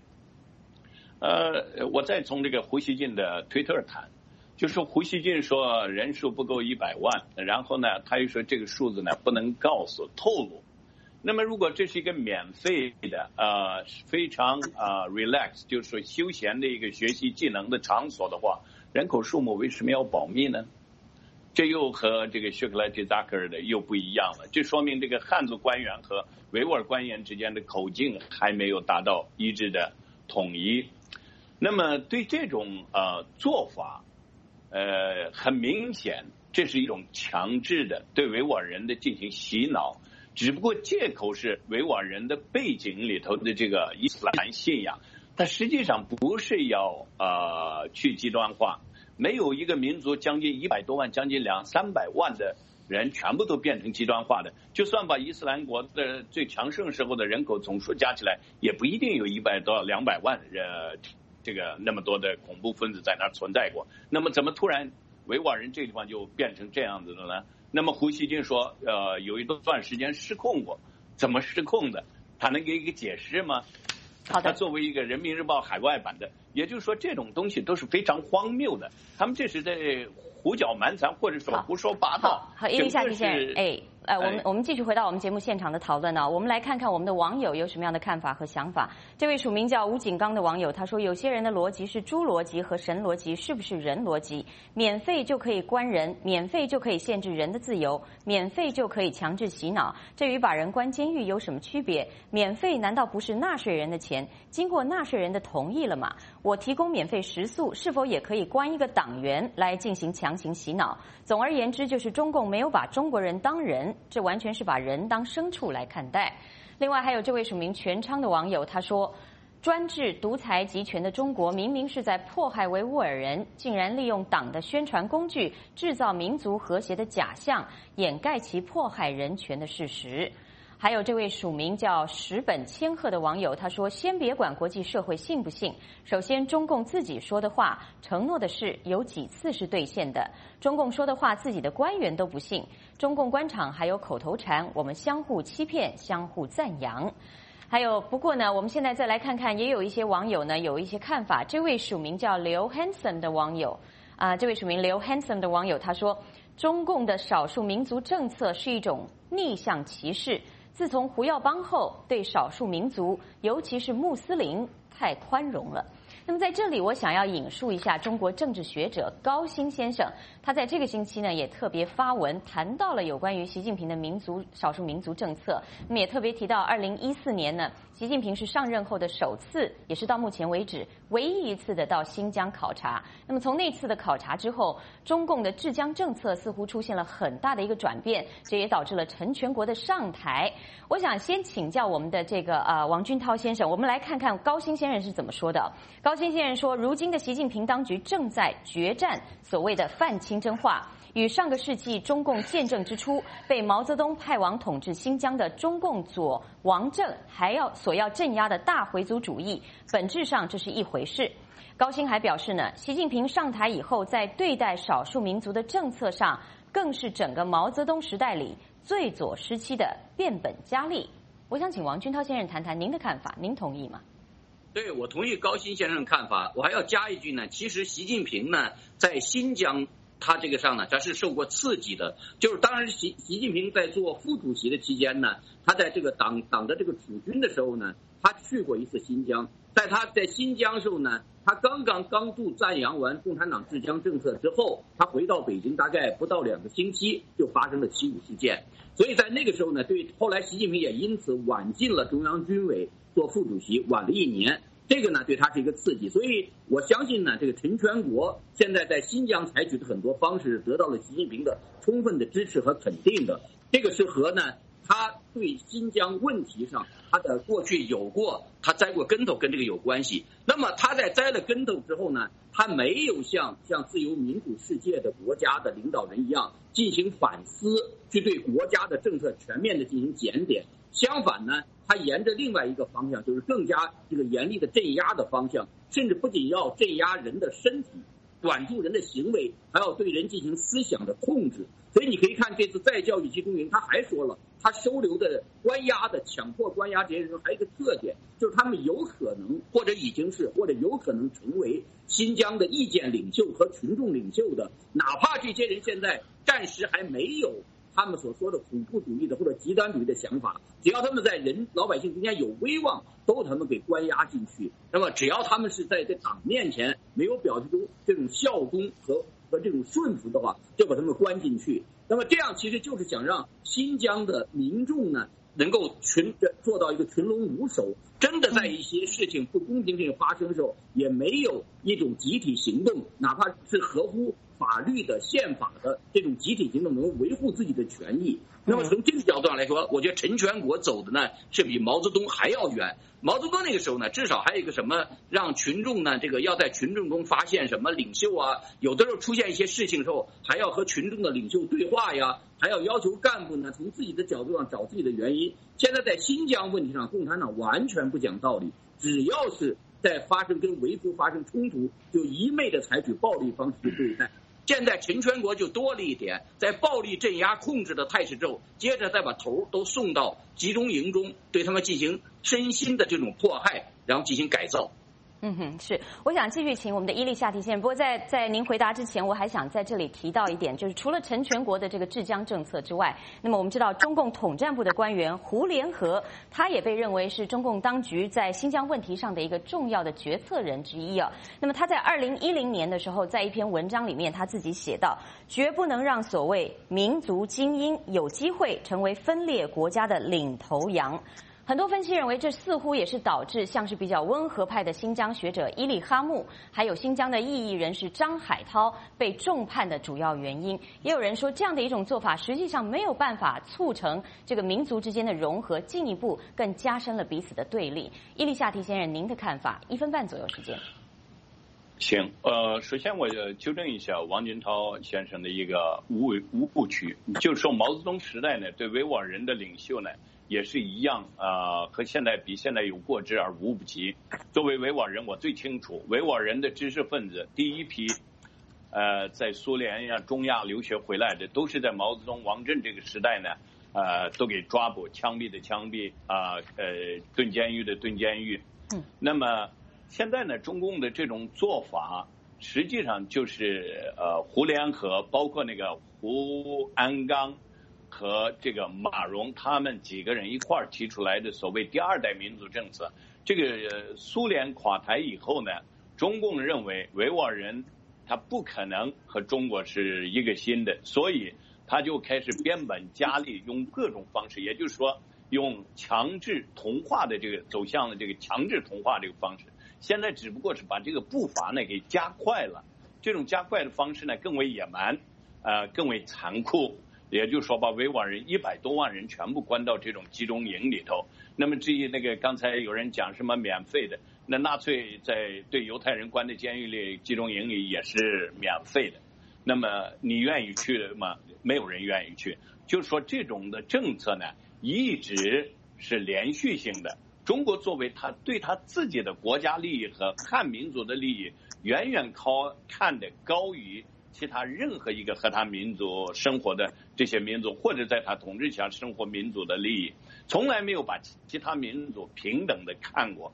呃，我再从这个胡锡进的推特谈，就是胡锡进说人数不够一百万，然后呢，他又说这个数字呢不能告诉透露。那么如果这是一个免费的呃非常呃 relax 就是说休闲的一个学习技能的场所的话，人口数目为什么要保密呢？这又和这个谢克莱提扎克尔的又不一样了，这说明这个汉族官员和维吾尔官员之间的口径还没有达到一致的统一。那么对这种呃做法，呃很明显这是一种强制的对维吾尔人的进行洗脑，只不过借口是维吾尔人的背景里头的这个伊斯兰信仰，它实际上不是要呃去极端化。没有一个民族将近一百多万，将近两三百万的人全部都变成极端化的，就算把伊斯兰国的最强盛时候的人口总数加起来，也不一定有一百到两百万人。这个那么多的恐怖分子在那儿存在过，那么怎么突然维吾尔人这个地方就变成这样子的呢？那么胡锡进说，呃，有一段时间失控过，怎么失控的？他能给一个解释吗？ 好的。 他作为一个人民日报海外版的，也就是说这种东西都是非常荒谬的，他们这是在胡搅蛮缠或者说胡说八道。 好，好，伊丽莎迪先生，哎。呃，我们我们继续回到我们节目现场的讨论呢、啊，我们来看看我们的网友有什么样的看法和想法。这位署名叫吴景刚的网友他说，有些人的逻辑是猪逻辑和神逻辑，是不是人逻辑？免费就可以关人，免费就可以限制人的自由，免费就可以强制洗脑，这与把人关监狱有什么区别？免费难道不是纳税人的钱，经过纳税人的同意了吗？我提供免费食宿，是否也可以关一个党员来进行强行洗脑？总而言之，就是中共没有把中国人当人，这完全是把人当牲畜来看待。另外还有这位署名全昌的网友他说，专制独裁集权的中国明明是在迫害维吾尔人，竟然利用党的宣传工具制造民族和谐的假象，掩盖其迫害人权的事实。还有这位署名叫石本千鹤的网友他说，先别管国际社会信不信，首先中共自己说的话承诺的事有几次是兑现的？中共说的话自己的官员都不信，中共官场还有口头禅，我们相互欺骗相互赞扬。还有不过呢，我们现在再来看看，也有一些网友呢有一些看法。这位署名叫刘 Handsome 的网友啊、呃，这位署名刘 Handsome 的网友他说，中共的少数民族政策是一种逆向歧视，自从胡耀邦后，对少数民族，尤其是穆斯林，太宽容了。那么在这里，我想要引述一下中国政治学者高新先生，他在这个星期呢也特别发文谈到了有关于习近平的民族少数民族政策。那么也特别提到，二零一四年呢，习近平是上任后的首次，也是到目前为止唯一一次的到新疆考察。那么从那次的考察之后，中共的治疆政策似乎出现了很大的一个转变，这也导致了陈全国的上台。我想先请教我们的这个呃王军涛先生，我们来看看高新先生是怎么说的。高新先生说，如今的习近平当局正在决战所谓的泛清真化，与上个世纪中共建政之初被毛泽东派往统治新疆的中共左王政还要所要镇压的大回族主义，本质上这是一回事。高新还表示呢，习近平上台以后，在对待少数民族的政策上，更是整个毛泽东时代里最左时期的变本加厉。我想请王军涛先生谈谈您的看法，您同意吗？ 对，我同意高鑫先生的看法。我还要加一句呢，其实习近平呢，在新疆他这个上呢，他是受过刺激的。就是当然习习近平在做副主席的期间呢，他在这个党党的这个储军的时候呢，他去过一次新疆。在他在新疆时候呢，他刚刚刚度赞扬完共产党治疆政策之后，他回到北京大概不到两个星期就发生了七五事件。所以在那个时候呢，对后来习近平也因此晚进了中央军委做副主席，晚了一年。这个呢对他是一个刺激，所以我相信呢，这个陈全国现在在新疆采取的很多方式得到了习近平的充分的支持和肯定的。这个是和呢他对新疆问题上他的过去有过他栽过跟头跟这个有关系。那么他在栽了跟头之后呢，他没有像像自由民主世界的国家的领导人一样进行反思，去对国家的政策全面的进行检点。相反呢，他沿着另外一个方向，就是更加这个严厉的镇压的方向，甚至不仅要镇压人的身体，管住人的行为，还要对人进行思想的控制。所以你可以看这次再教育集中营，他还说了，他收留的关押的强迫关押这些人还有一个特点，就是他们有可能或者已经是或者有可能成为新疆的意见领袖和群众领袖的，哪怕这些人现在暂时还没有他们所说的恐怖主义的或者极端主义的想法，只要他们在人老百姓中间有威望，都他们给关押进去。那么只要他们是在这党面前没有表现出这种效忠和和这种顺服的话，就把他们关进去。那么这样其实就是想让新疆的民众呢能够群做到一个群龙无首，真的在一些事情不公平事情发生的时候，也没有一种集体行动，哪怕是合乎法律的宪法的这种集体行动，能够维护自己的权益。那么从这个角度上来说，我觉得陈全国走的呢是比毛泽东还要远。毛泽东那个时候呢，至少还有一个什么，让群众呢这个要在群众中发现什么领袖啊，有的时候出现一些事情的时候，还要和群众的领袖对话呀，还要要求干部呢从自己的角度上找自己的原因。现在在新疆问题上，共产党完全不讲道理，只要是在发生跟维族发生冲突，就一昧的采取暴力方式去对待。现在陈全国就多了一点，在暴力镇压控制的态势之后，接着再把头都送到集中营中，对他们进行身心的这种迫害，然后进行改造。 嗯哼，是，我想继续请我们的伊丽夏提先生。不过在在您回答之前，我还想在这里提到一点，就是除了陈全国的这个治疆政策之外，那么我们知道中共统战部的官员胡联合，他也被认为是中共当局在新疆问题上的一个重要的决策人之一啊。那么他在二零一零年的时候，在一篇文章里面，他自己写道，绝不能让所谓民族精英有机会成为分裂国家的领头羊。很多分析认为，这似乎也是导致像是比较温和派的新疆学者伊利哈木，还有新疆的异议人士张海涛被重判的主要原因。也有人说，这样的一种做法实际上没有办法促成这个民族之间的融合，进一步更加深了彼此的对立。伊丽夏提先生，您的看法？一分半左右时间。 行，呃，首先我纠正一下王军涛先生的一个误误误区，就是说毛泽东时代呢，对维吾尔人的领袖呢。也是一样啊、呃，和现在比，现在有过之而无不及。作为维吾尔人，我最清楚，维吾尔人的知识分子第一批，呃，在苏联呀、中亚留学回来的，都是在毛泽东、王震这个时代呢，呃，都给抓捕、枪毙的枪毙啊，呃，蹲监狱的蹲监狱。嗯。那么现在呢，中共的这种做法，实际上就是呃，胡联合，包括那个胡鞍钢。和这个马荣他们几个人一块儿提出来的所谓第二代民族政策，这个苏联垮台以后呢，中共认为维吾尔人他不可能和中国是一个心的，所以他就开始变本加厉，用各种方式，也就是说用强制同化的这个走向了这个强制同化这个方式。现在只不过是把这个步伐呢给加快了，这种加快的方式呢更为野蛮，呃，更为残酷。也就是说，把维吾尔人一百多万人全部关到这种集中营里头。那么至于那个刚才有人讲什么免费的，那纳粹在对犹太人关的监狱里、集中营里也是免费的。那么你愿意去吗？没有人愿意去。就是说，这种的政策呢，一直是连续性的。中国作为他对他自己的国家利益和汉民族的利益，远远高看得高于其他任何一个和他民族生活的这些民族，或者在他统治下生活民族的利益，从来没有把其他民族平等的看过。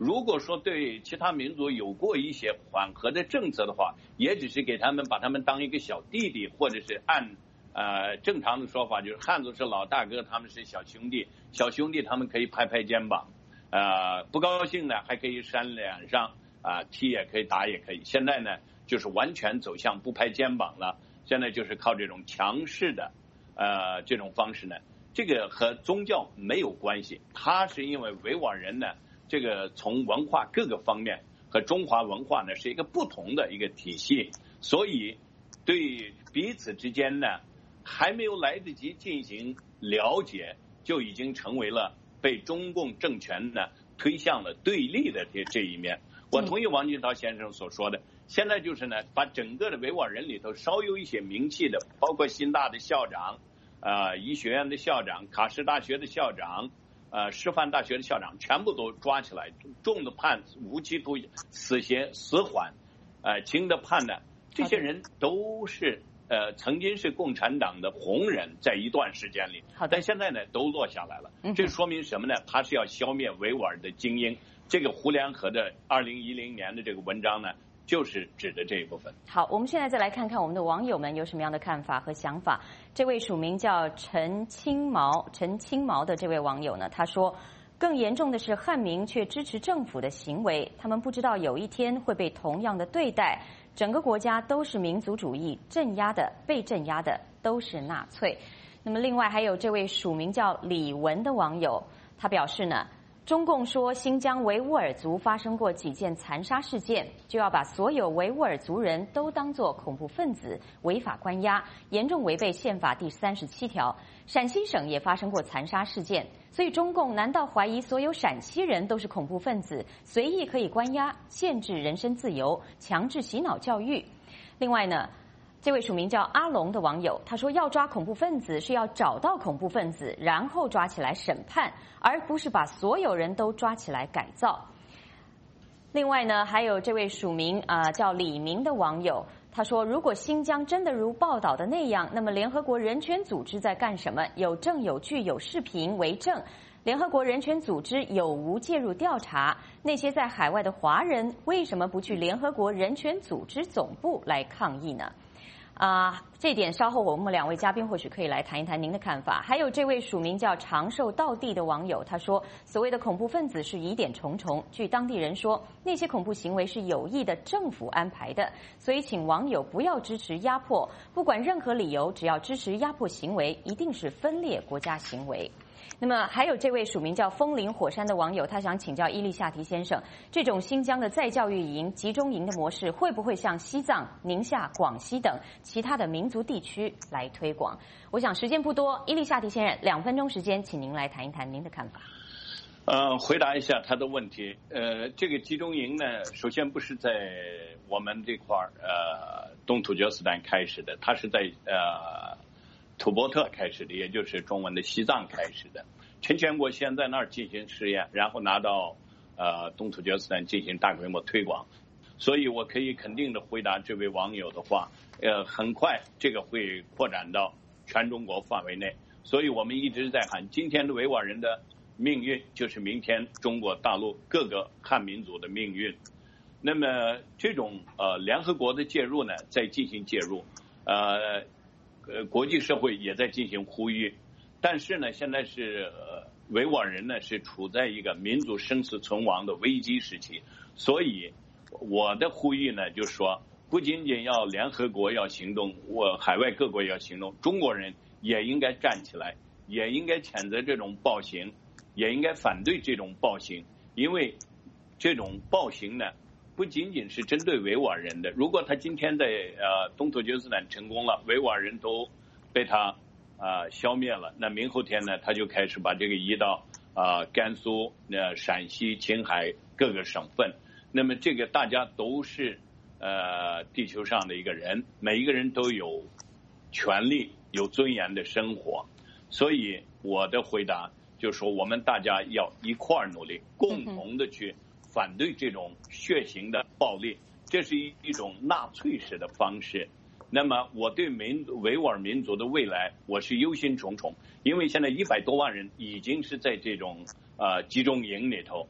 如果说对其他民族有过一些缓和的政策的话，也只是给他们把他们当一个小弟弟，或者是按呃正常的说法就是汉族是老大哥，他们是小兄弟，小兄弟他们可以拍拍肩膀，呃不高兴呢还可以扇脸上啊、呃、踢也可以打也可以。现在呢就是完全走向不拍肩膀了，现在就是靠这种强势的呃这种方式呢，这个和宗教没有关系，它是因为维吾尔人呢这个从文化各个方面和中华文化呢是一个不同的一个体系，所以对彼此之间呢还没有来得及进行了解，就已经成为了被中共政权呢推向了对立的这这一面。我同意王军涛先生所说的，现在就是呢把整个的维吾尔人里头稍有一些名气的，包括新大的校长、呃医学院的校长、卡什大学的校长、呃师范大学的校长，全部都抓起来，重的判无期徒刑、死刑、死缓，呃轻的判呢，这些人都是呃曾经是共产党的红人，在一段时间里，但现在呢都落下来了。这说明什么呢？他是要消灭维吾尔的精英。这个胡良和的二零一零年的这个文章呢，就是指的这一部分。 好，我们现在再来看看我们的网友们有什么样的看法和想法。这位署名叫陈青毛陈青毛的这位网友呢，他说，更严重的是汉民却支持政府的行为，他们不知道有一天会被同样的对待。整个国家都是民族主义镇压的，被镇压的都是纳粹。那么另外还有这位署名叫李文的网友，他表示呢，中共说新疆维吾尔族发生过几件残杀事件，就要把所有维吾尔族人都当作恐怖分子，违法关押，严重违背宪法第三十七条。陕西省也发生过残杀事件，所以中共难道怀疑所有陕西人都是恐怖分子，随意可以关押，限制人身自由，强制洗脑教育？另外呢，这位署名叫阿龙的网友，他说要抓恐怖分子是要找到恐怖分子，然后抓起来审判，而不是把所有人都抓起来改造。另外呢，还有这位署名啊、呃、叫李明的网友，他说如果新疆真的如报道的那样，那么联合国人权组织在干什么？有证有据有视频为证。联合国人权组织有无介入调查？那些在海外的华人为什么不去联合国人权组织总部来抗议呢？啊，这点稍后我们两位嘉宾或许可以来谈一谈您的看法。还有这位署名叫长寿道地的网友，他说，所谓的恐怖分子是疑点重重。据当地人说，那些恐怖行为是有意的，政府安排的，所以请网友不要支持压迫，不管任何理由，只要支持压迫行为，一定是分裂国家行为。那么还有这位署名叫风林火山的网友，他想请教伊丽夏提先生，这种新疆的再教育营、集中营的模式会不会向西藏、宁夏、广西等其他的民族地区来推广？我想时间不多，伊丽夏提先生两分钟时间，请您来谈一谈您的看法。 呃，回答一下他的问题。呃，这个集中营呢，首先不是在我们这块儿呃东土厥斯坦开始的，它是在呃土伯特开始的，也就是中文的西藏开始的。陈全国先在那儿进行试验，然后拿到呃东土厥斯坦进行大规模推广。所以我可以肯定的回答这位网友的话，呃，很快这个会扩展到全中国范围内。所以我们一直在喊，今天的维吾尔人的命运就是明天中国大陆各个汉民族的命运。那么这种呃联合国的介入呢，在进行介入，呃呃国际社会也在进行呼吁。但是呢，现在是、呃、维吾尔人呢是处在一个民族生死存亡的危机时期，所以我的呼吁呢，就是说，不仅仅要联合国要行动，我海外各国也要行动，中国人也应该站起来，也应该谴责这种暴行，也应该反对这种暴行，因为这种暴行呢，不仅仅是针对维吾尔人的。如果他今天在呃东土厥斯坦成功了，维吾尔人都被他啊、呃，消灭了。那明后天呢，他就开始把这个移到啊、呃、甘肃、呃陕西、青海各个省份。那么这个大家都是呃地球上的一个人，每一个人都有权利、有尊严的生活。所以我的回答就是说，我们大家要一块儿努力，共同的去反对这种血腥的暴力，这是一一种纳粹式的方式。那么我对民维吾尔民族的未来我是忧心忡忡，因为现在一百多万人已经是在这种呃集中营里头，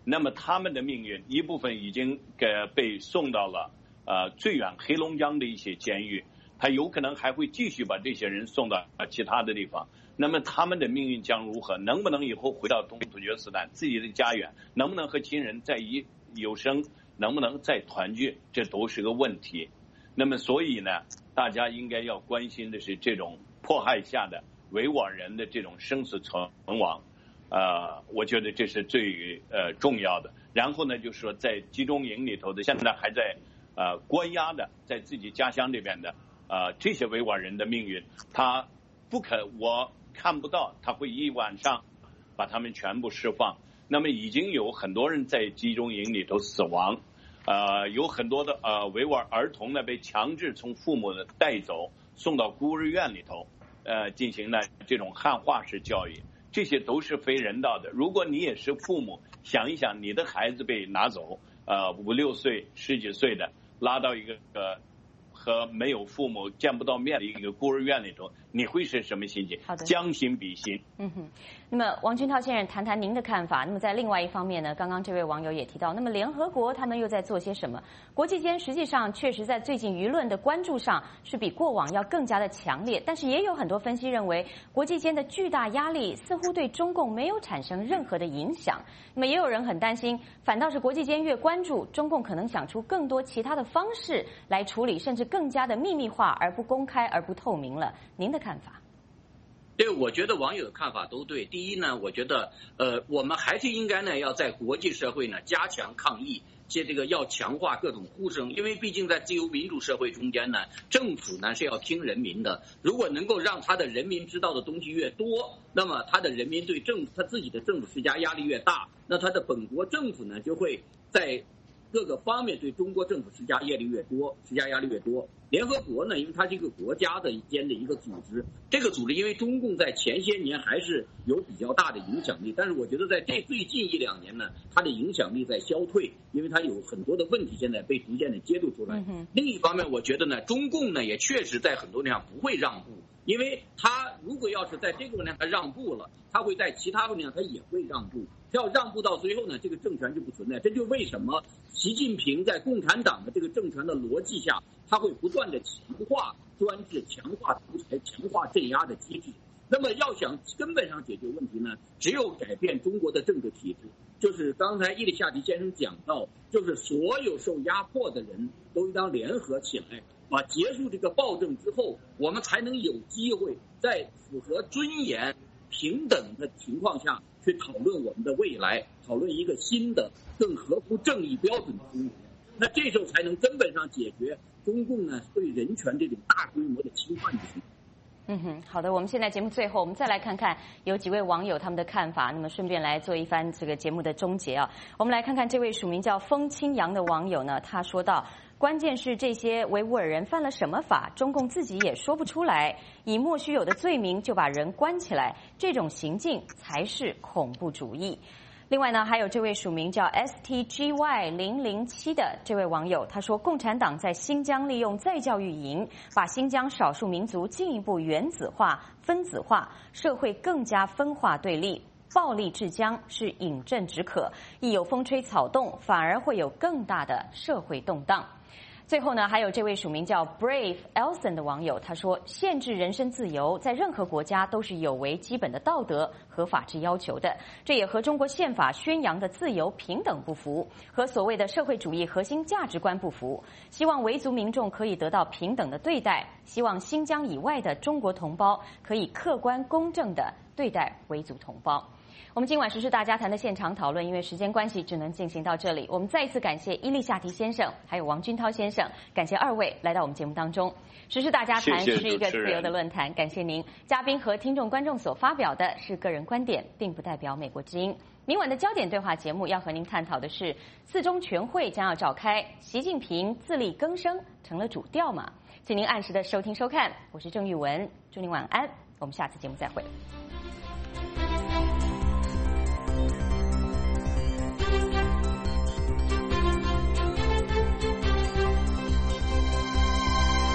那么他们的命运一部分已经给被送到了呃最远黑龙江的一些监狱，他有可能还会继续把这些人送到其他的地方。那么他们的命运将如何？能不能以后回到东突厥斯坦自己的家园？能不能和亲人再一有生？能不能再团聚？这都是个问题。那么所以呢，大家应该要关心的是这种迫害下的维吾尔人的这种生死存亡。呃，我觉得这是最呃重要的。然后呢，就是说在集中营里头的，现在还在呃关押的，在自己家乡这边的呃这些维吾尔人的命运，他不可我看不到他会一晚上把他们全部释放。那么已经有很多人在集中营里头死亡，呃，有很多的呃维吾尔儿童呢被强制从父母的带走，送到孤儿院里头，呃，进行了这种汉化式教育。这些都是非人道的。如果你也是父母，想一想你的孩子被拿走，呃，五六岁、十几岁的，拉到一个呃和没有父母见不到面的一个孤儿院里头，你会是什么心情？ 好的， 将心比心。 嗯哼。那么王军涛先生谈谈您的看法。那么在另外一方面呢，刚刚这位网友也提到，那么联合国他们又在做些什么？国际间实际上确实在最近舆论的关注上是比过往要更加的强烈，但是也有很多分析认为，国际间的巨大压力似乎对中共没有产生任何的影响。那么也有人很担心，反倒是国际间越关注，中共可能想出更多其他的方式来处理，甚至更加的秘密化而不公开而不透明了。您的看法？ 对，我觉得网友的看法都对。第一呢，我觉得呃，我们还是应该呢，要在国际社会呢加强抗议，接这个要强化各种呼声，因为毕竟在自由民主社会中间呢，政府呢是要听人民的。如果能够让他的人民知道的东西越多，那么他的人民对政府他自己的政府施加压力越大，那他的本国政府呢就会在各个方面对中国政府施加压力越多，施加压力越多。联合国呢，因为它是一个国家的间的一个组织，这个组织因为中共在前些年还是有比较大的影响力，但是我觉得在这最近一两年呢，它的影响力在消退，因为它有很多的问题现在被逐渐的揭露出来。嗯、另一方面，我觉得呢，中共呢也确实在很多地方不会让步，因为他如果要是在这个问题上他让步了，他会在其他问题上他也会让步。要让步到最后呢，这个政权就不存在。这就为什么习近平在共产党的这个政权的逻辑下，他会不断的强化专制、强化独裁、强化镇压的机制。那么要想根本上解决问题呢，只有改变中国的政治体制。就是刚才伊里夏提先生讲到，就是所有受压迫的人都应当联合起来，把结束这个暴政之后，我们才能有机会在符合尊严、平等的情况下去讨论我们的未来，讨论一个新的、更合乎正义标准的中国。那这时候才能根本上解决中共呢对人权这种大规模的侵犯的情况。 嗯哼，好的，我们现在节目最后，我们再来看看有几位网友他们的看法，那么顺便来做一番这个节目的终结啊。我们来看看这位署名叫风清扬的网友呢，他说道：关键是这些维吾尔人犯了什么法，中共自己也说不出来，以莫须有的罪名就把人关起来，这种行径才是恐怖主义。另外呢，还有这位署名叫 S T G Y 零零七的这位网友，他说，共产党在新疆利用再教育营，把新疆少数民族进一步原子化、分子化，社会更加分化对立。暴力至疆是饮鸩止渴，一有风吹草动，反而会有更大的社会动荡。最后呢，还有这位署名叫 Brave Elson 的网友，他说，限制人身自由在任何国家都是有违基本的道德和法治要求的，这也和中国宪法宣扬的自由平等不符，和所谓的社会主义核心价值观不符。希望维族民众可以得到平等的对待，希望新疆以外的中国同胞可以客观公正地对待维族同胞。我们今晚时事大家谈的现场讨论，因为时间关系只能进行到这里。我们再一次感谢伊利夏提先生，还有王军涛先生，感谢二位来到我们节目当中。时事大家谈是一个自由的论坛，感谢您。嘉宾和听众观众所发表的是个人观点，并不代表美国之音。明晚的焦点对话节目要和您探讨的是四中全会将要召开，习近平自力更生成了主调吗？请您按时的收听收看，我是郑玉文，祝您晚安，我们下次节目再会。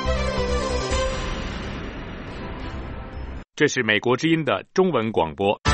这是美国之音的中文广播。